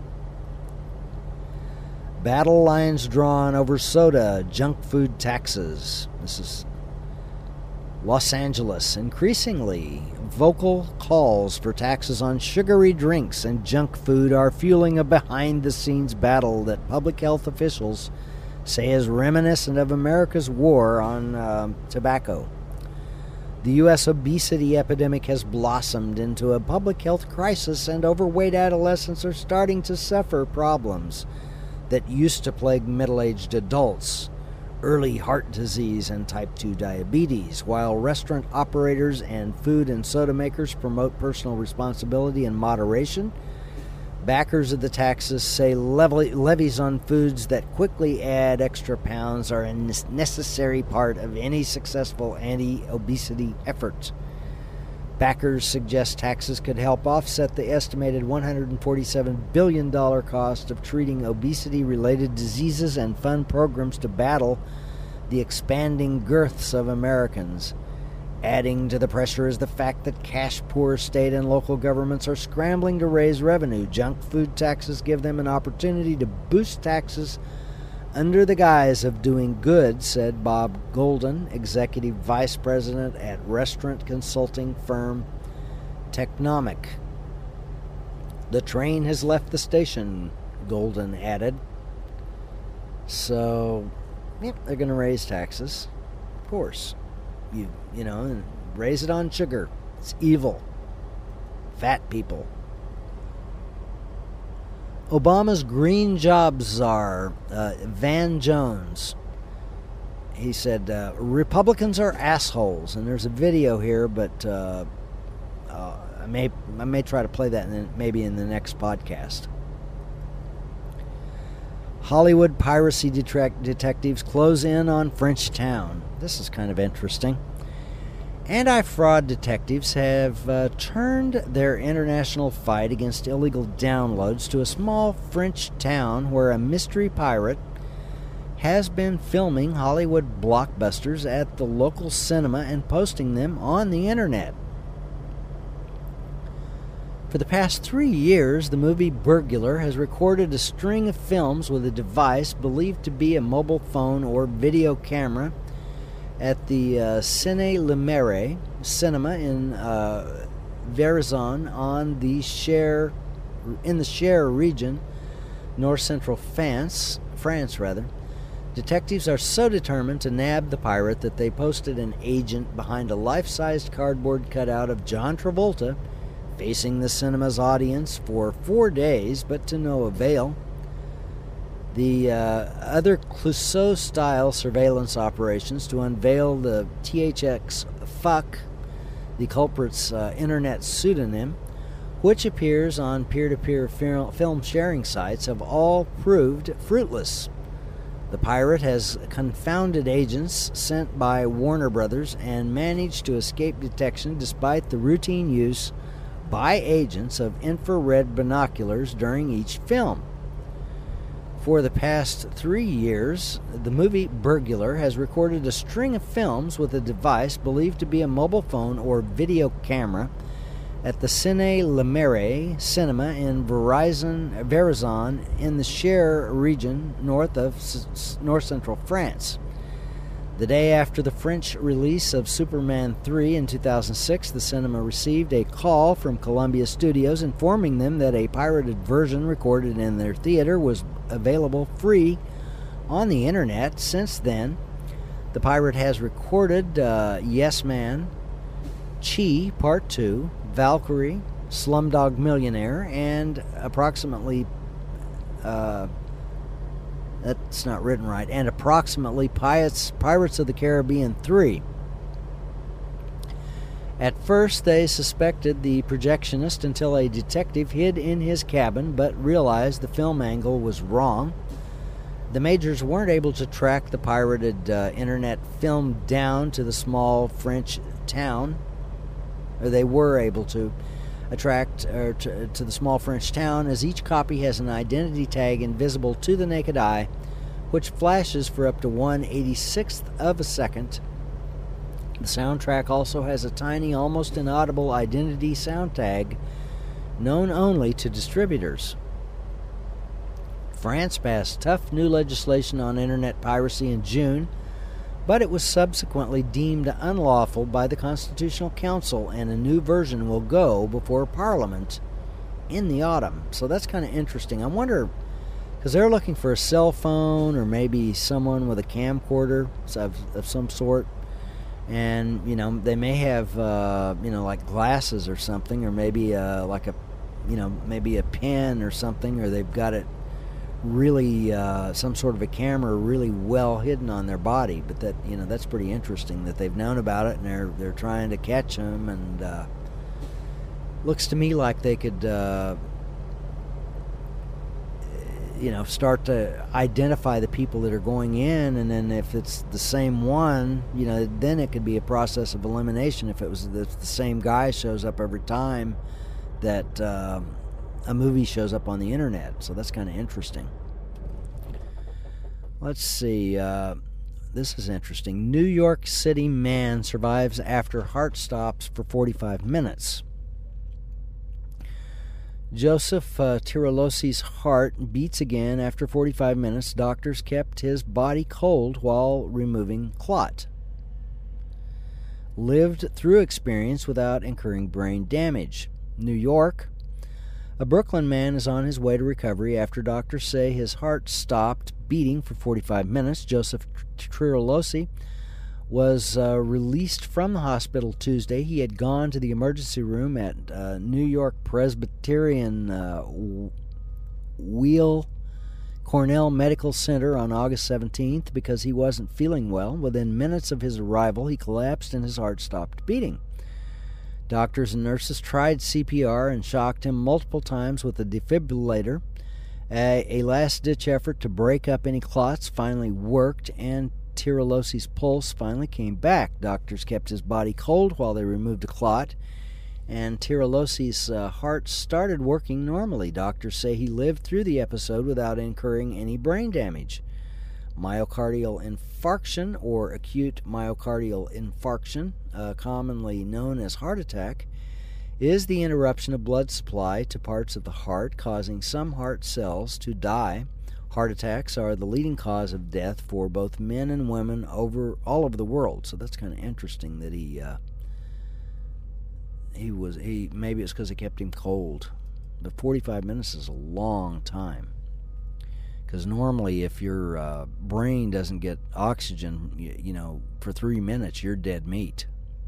Battle lines drawn over soda, junk food taxes. This is Los Angeles. Increasingly vocal calls for taxes on sugary drinks and junk food are fueling a behind-the-scenes battle that public health officials say is reminiscent of America's war on tobacco. The U.S. obesity epidemic has blossomed into a public health crisis, and overweight adolescents are starting to suffer problems that used to plague middle-aged adults: early heart disease and type 2 diabetes. While restaurant operators and food and soda makers promote personal responsibility and moderation, backers of the taxes say levies on foods that quickly add extra pounds are a necessary part of any successful anti-obesity effort. Backers suggest taxes could help offset the estimated $147 billion cost of treating obesity-related diseases and fund programs to battle the expanding girths of Americans. Adding to the pressure is the fact that cash-poor state and local governments are scrambling to raise revenue. Junk food taxes give them an opportunity to boost taxes under the guise of doing good, said Bob Golden, executive vice president at restaurant consulting firm Technomic. The train has left the station, Golden added. So, yep, they're going to raise taxes. Of course. And raise it on sugar. It's evil. Fat people. Obama's green jobs czar, Van Jones, he said, Republicans are assholes. And there's a video here, but I may try to play that maybe in the next podcast. Hollywood piracy detectives close in on French town. This is kind of interesting. Anti-fraud detectives have turned their international fight against illegal downloads to a small French town where a mystery pirate has been filming Hollywood blockbusters at the local cinema and posting them on the internet. For the past 3 years, the movie Burglar has recorded a string of films with a device believed to be a mobile phone or video camera at the Cine Lumiere cinema in Varazon on the Cher region, north central France. Detectives are so determined to nab the pirate that they posted an agent behind a life-sized cardboard cutout of John Travolta facing the cinema's audience for 4 days, but to no avail. The other Clouseau-style surveillance operations to unveil the THX fuck, the culprit's internet pseudonym, which appears on peer-to-peer film sharing sites, have all proved fruitless. The pirate has confounded agents sent by Warner Brothers and managed to escape detection despite the routine use by agents of infrared binoculars during each film. For the past 3 years, the movie Burglar has recorded a string of films with a device believed to be a mobile phone or video camera at the Cine Lemare cinema in Varazon in the Cher region north central France. The day after the French release of Superman 3 in 2006, the cinema received a call from Columbia Studios informing them that a pirated version recorded in their theater was available free on the internet. Since then, the pirate has recorded Yes Man, Chi Part 2, Valkyrie, Slumdog Millionaire, and approximately that's not written right, and approximately Pirates of the Caribbean 3. At first, they suspected the projectionist until a detective hid in his cabin, but realized the film angle was wrong. The Majors weren't able to track the pirated internet film down to the small French town, or they were able to attract to the small French town, as each copy has an identity tag invisible to the naked eye, which flashes for up to 1/86th of a second. The soundtrack also has a tiny, almost inaudible identity sound tag known only to distributors. France passed tough new legislation on internet piracy in June, but it was subsequently deemed unlawful by the Constitutional Council, and a new version will go before Parliament in the autumn. So that's kind of interesting. I wonder, because they're looking for a cell phone or maybe someone with a camcorder of some sort, and they may have like glasses or something, or maybe like a maybe a pen or something, or they've got it really some sort of a camera really well hidden on their body. But that that's pretty interesting that they've known about it and they're trying to catch them. And looks to me like they could start to identify the people that are going in, and then if it's the same one, then it could be a process of elimination. If the same guy shows up every time that a movie shows up on the internet. So that's kind of interesting. Let's see. This is interesting. New York City man survives after heart stops for 45 minutes. Joseph Tirolosi's heart beats again after 45 minutes. Doctors kept his body cold while removing clot. Lived through experience without incurring brain damage. New York. A Brooklyn man is on his way to recovery after doctors say his heart stopped beating for 45 minutes. Joseph Tirolosi was released from the hospital Tuesday. He had gone to the emergency room at New York Presbyterian Weill Cornell Medical Center on August 17th because he wasn't feeling well. Within minutes of his arrival, he collapsed and his heart stopped beating. Doctors and nurses tried CPR and shocked him multiple times with a defibrillator. A last-ditch effort to break up any clots finally worked, and Tirolosi's pulse finally came back. Doctors kept his body cold while they removed a clot, and Tirolosi's heart started working normally. Doctors say he lived through the episode without incurring any brain damage. Myocardial infarction, or acute myocardial infarction, commonly known as heart attack, is the interruption of blood supply to parts of the heart, causing some heart cells to die. Heart attacks are the leading cause of death for both men and women all over the world. So that's kind of interesting that maybe it's because it kept him cold. But 45 minutes is a long time. Because normally if your brain doesn't get oxygen, for 3 minutes, you're dead meat.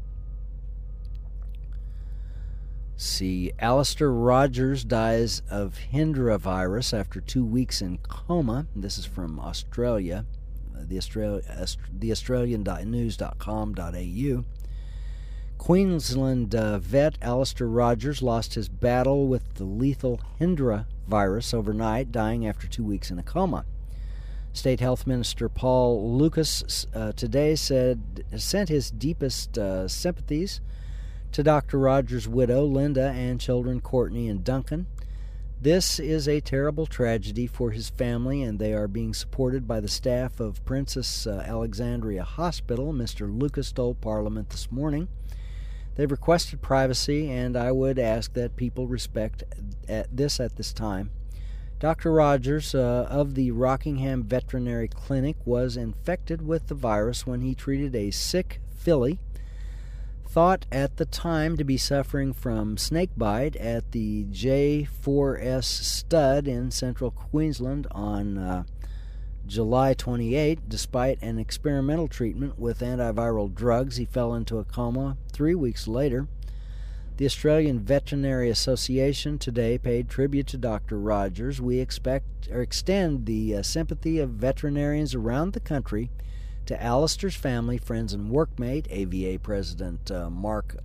See, Alistair Rogers dies of Hendra virus after 2 weeks in coma. This is from Australia, the Australian.news.com.au. Queensland vet Alistair Rogers lost his battle with the lethal Hendra virus overnight, dying after 2 weeks in a coma. State Health Minister Paul Lucas today sent his deepest sympathies to Dr. Rogers' widow, Linda, and children Courtney and Duncan. This is a terrible tragedy for his family, and they are being supported by the staff of Princess Alexandria Hospital, Mr. Lucas told Parliament this morning. They've requested privacy, and I would ask that people respect this at this time. Dr. Rogers of the Rockingham Veterinary Clinic was infected with the virus when he treated a sick filly, thought at the time to be suffering from snakebite at the J4S stud in central Queensland on July 28. Despite an experimental treatment with antiviral drugs, he fell into a coma 3 weeks later. The Australian Veterinary Association today paid tribute to Dr. Rogers. We extend the sympathy of veterinarians around the country to Alistair's family, friends, and workmate, AVA President Mark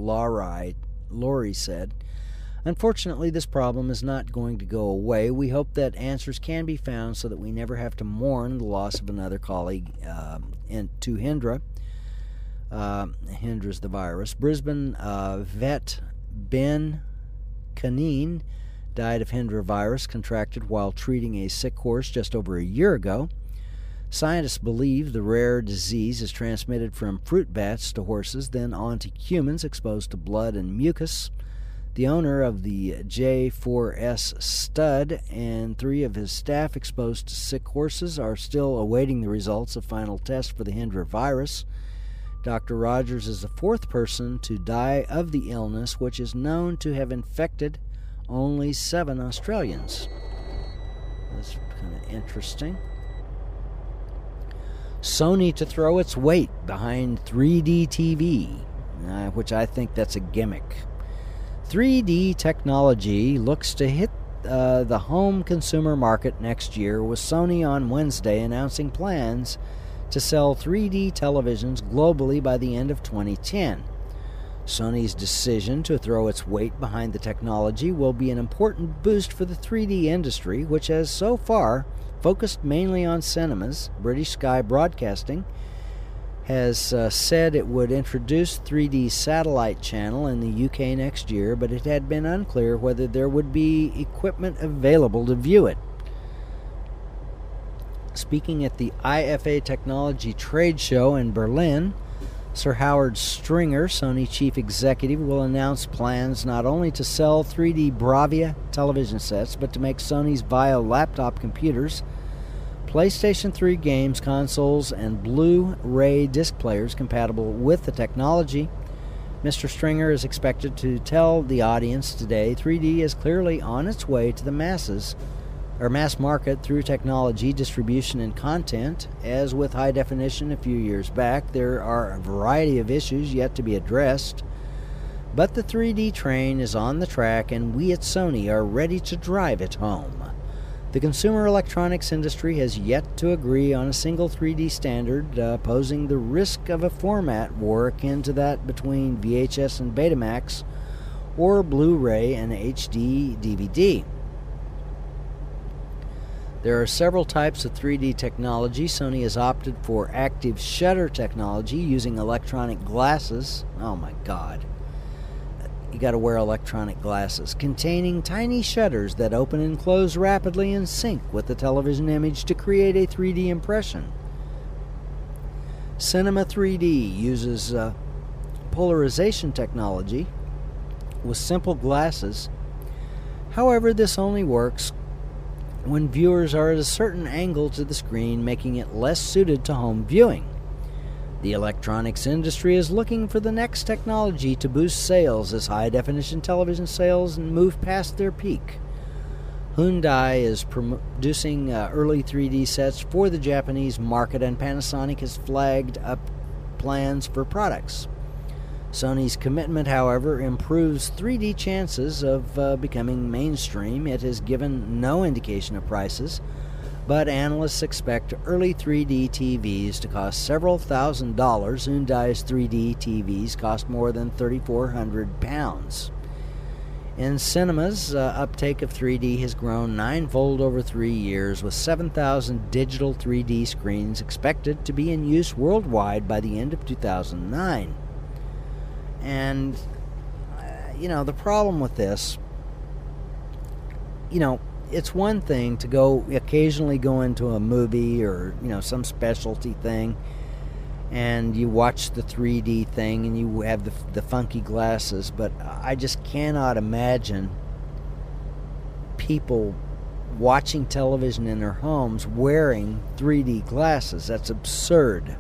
Laurie said. Unfortunately, this problem is not going to go away. We hope that answers can be found so that we never have to mourn the loss of another colleague to Hendra. Hendra's the virus. Brisbane vet Ben Canine died of Hendra virus contracted while treating a sick horse just over a year ago. Scientists believe the rare disease is transmitted from fruit bats to horses, then on to humans exposed to blood and mucus. The owner of the J4S stud and 3 of his staff exposed to sick horses are still awaiting the results of final tests for the Hendra virus. Dr. Rogers is the 4th person to die of the illness, which is known to have infected only 7 Australians. That's kind of interesting. Sony to throw its weight behind 3D TV, which I think that's a gimmick. 3D technology looks to hit the home consumer market next year, with Sony on Wednesday announcing plans to sell 3D televisions globally by the end of 2010. Sony's decision to throw its weight behind the technology will be an important boost for the 3D industry, which has so far focused mainly on cinemas. British Sky Broadcasting has said it would introduce 3D satellite channel in the UK next year, but it had been unclear whether there would be equipment available to view it. Speaking at the IFA Technology Trade Show in Berlin, Sir Howard Stringer, Sony chief executive, will announce plans not only to sell 3D Bravia television sets, but to make Sony's Vaio laptop computers, PlayStation 3 games consoles, and Blu-ray disc players compatible with the technology. Mr. Stringer is expected to tell the audience today 3D is clearly on its way to the mass market through technology, distribution, and content. As with high definition a few years back, there are a variety of issues yet to be addressed. But the 3D train is on the track, and we at Sony are ready to drive it home. The consumer electronics industry has yet to agree on a single 3D standard, posing the risk of a format war akin to that between VHS and Betamax, or Blu-ray and HD DVD. There are several types of 3D technology. Sony has opted for active shutter technology using electronic glasses. Oh my God. You got to wear electronic glasses containing tiny shutters that open and close rapidly in sync with the television image to create a 3D impression. Cinema 3D uses polarization technology with simple glasses. However, this only works when viewers are at a certain angle to the screen, making it less suited to home viewing. The electronics industry is looking for the next technology to boost sales as high-definition television sales move past their peak. Hyundai is producing early 3D sets for the Japanese market, and Panasonic has flagged up plans for products. Sony's commitment, however, improves 3D chances of becoming mainstream. It has given no indication of prices but analysts expect early 3D TVs to cost several $1,000s. Hyundai's 3D TVs cost more than £3,400. In cinemas, uptake of 3D has grown ninefold over 3 years, with 7,000 digital 3D screens expected to be in use worldwide by the end of 2009. And, the problem with this, it's one thing to occasionally go into a movie or, some specialty thing, and you watch the 3D thing and you have the funky glasses, but I just cannot imagine people watching television in their homes wearing 3D glasses. That's absurd.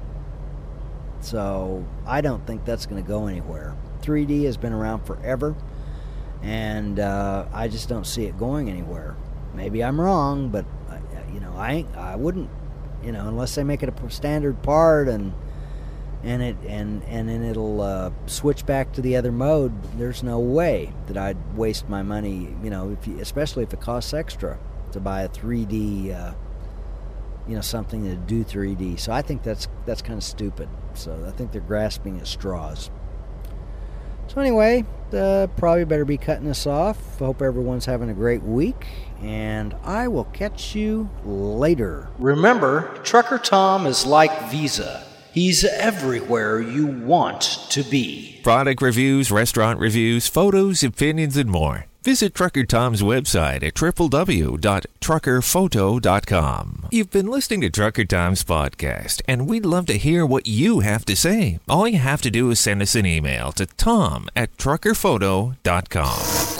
So I don't think that's going to go anywhere. 3D has been around forever, and I just don't see it going anywhere. Maybe I'm wrong, but I wouldn't. Unless they make it a standard part and then it'll switch back to the other mode, there's no way that I'd waste my money. Especially if it costs extra to buy a 3D, something to do 3D. So I think that's kind of stupid. So I think they're grasping at straws. So anyway, probably better be cutting this off. Hope everyone's having a great week, and I will catch you later. Remember, Trucker Tom is like Visa. He's everywhere you want to be. Product reviews, restaurant reviews, photos, opinions, and more. Visit Trucker Tom's website at www.truckerphoto.com. You've been listening to Trucker Tom's podcast, and we'd love to hear what you have to say. All you have to do is send us an email to tom@truckerphoto.com.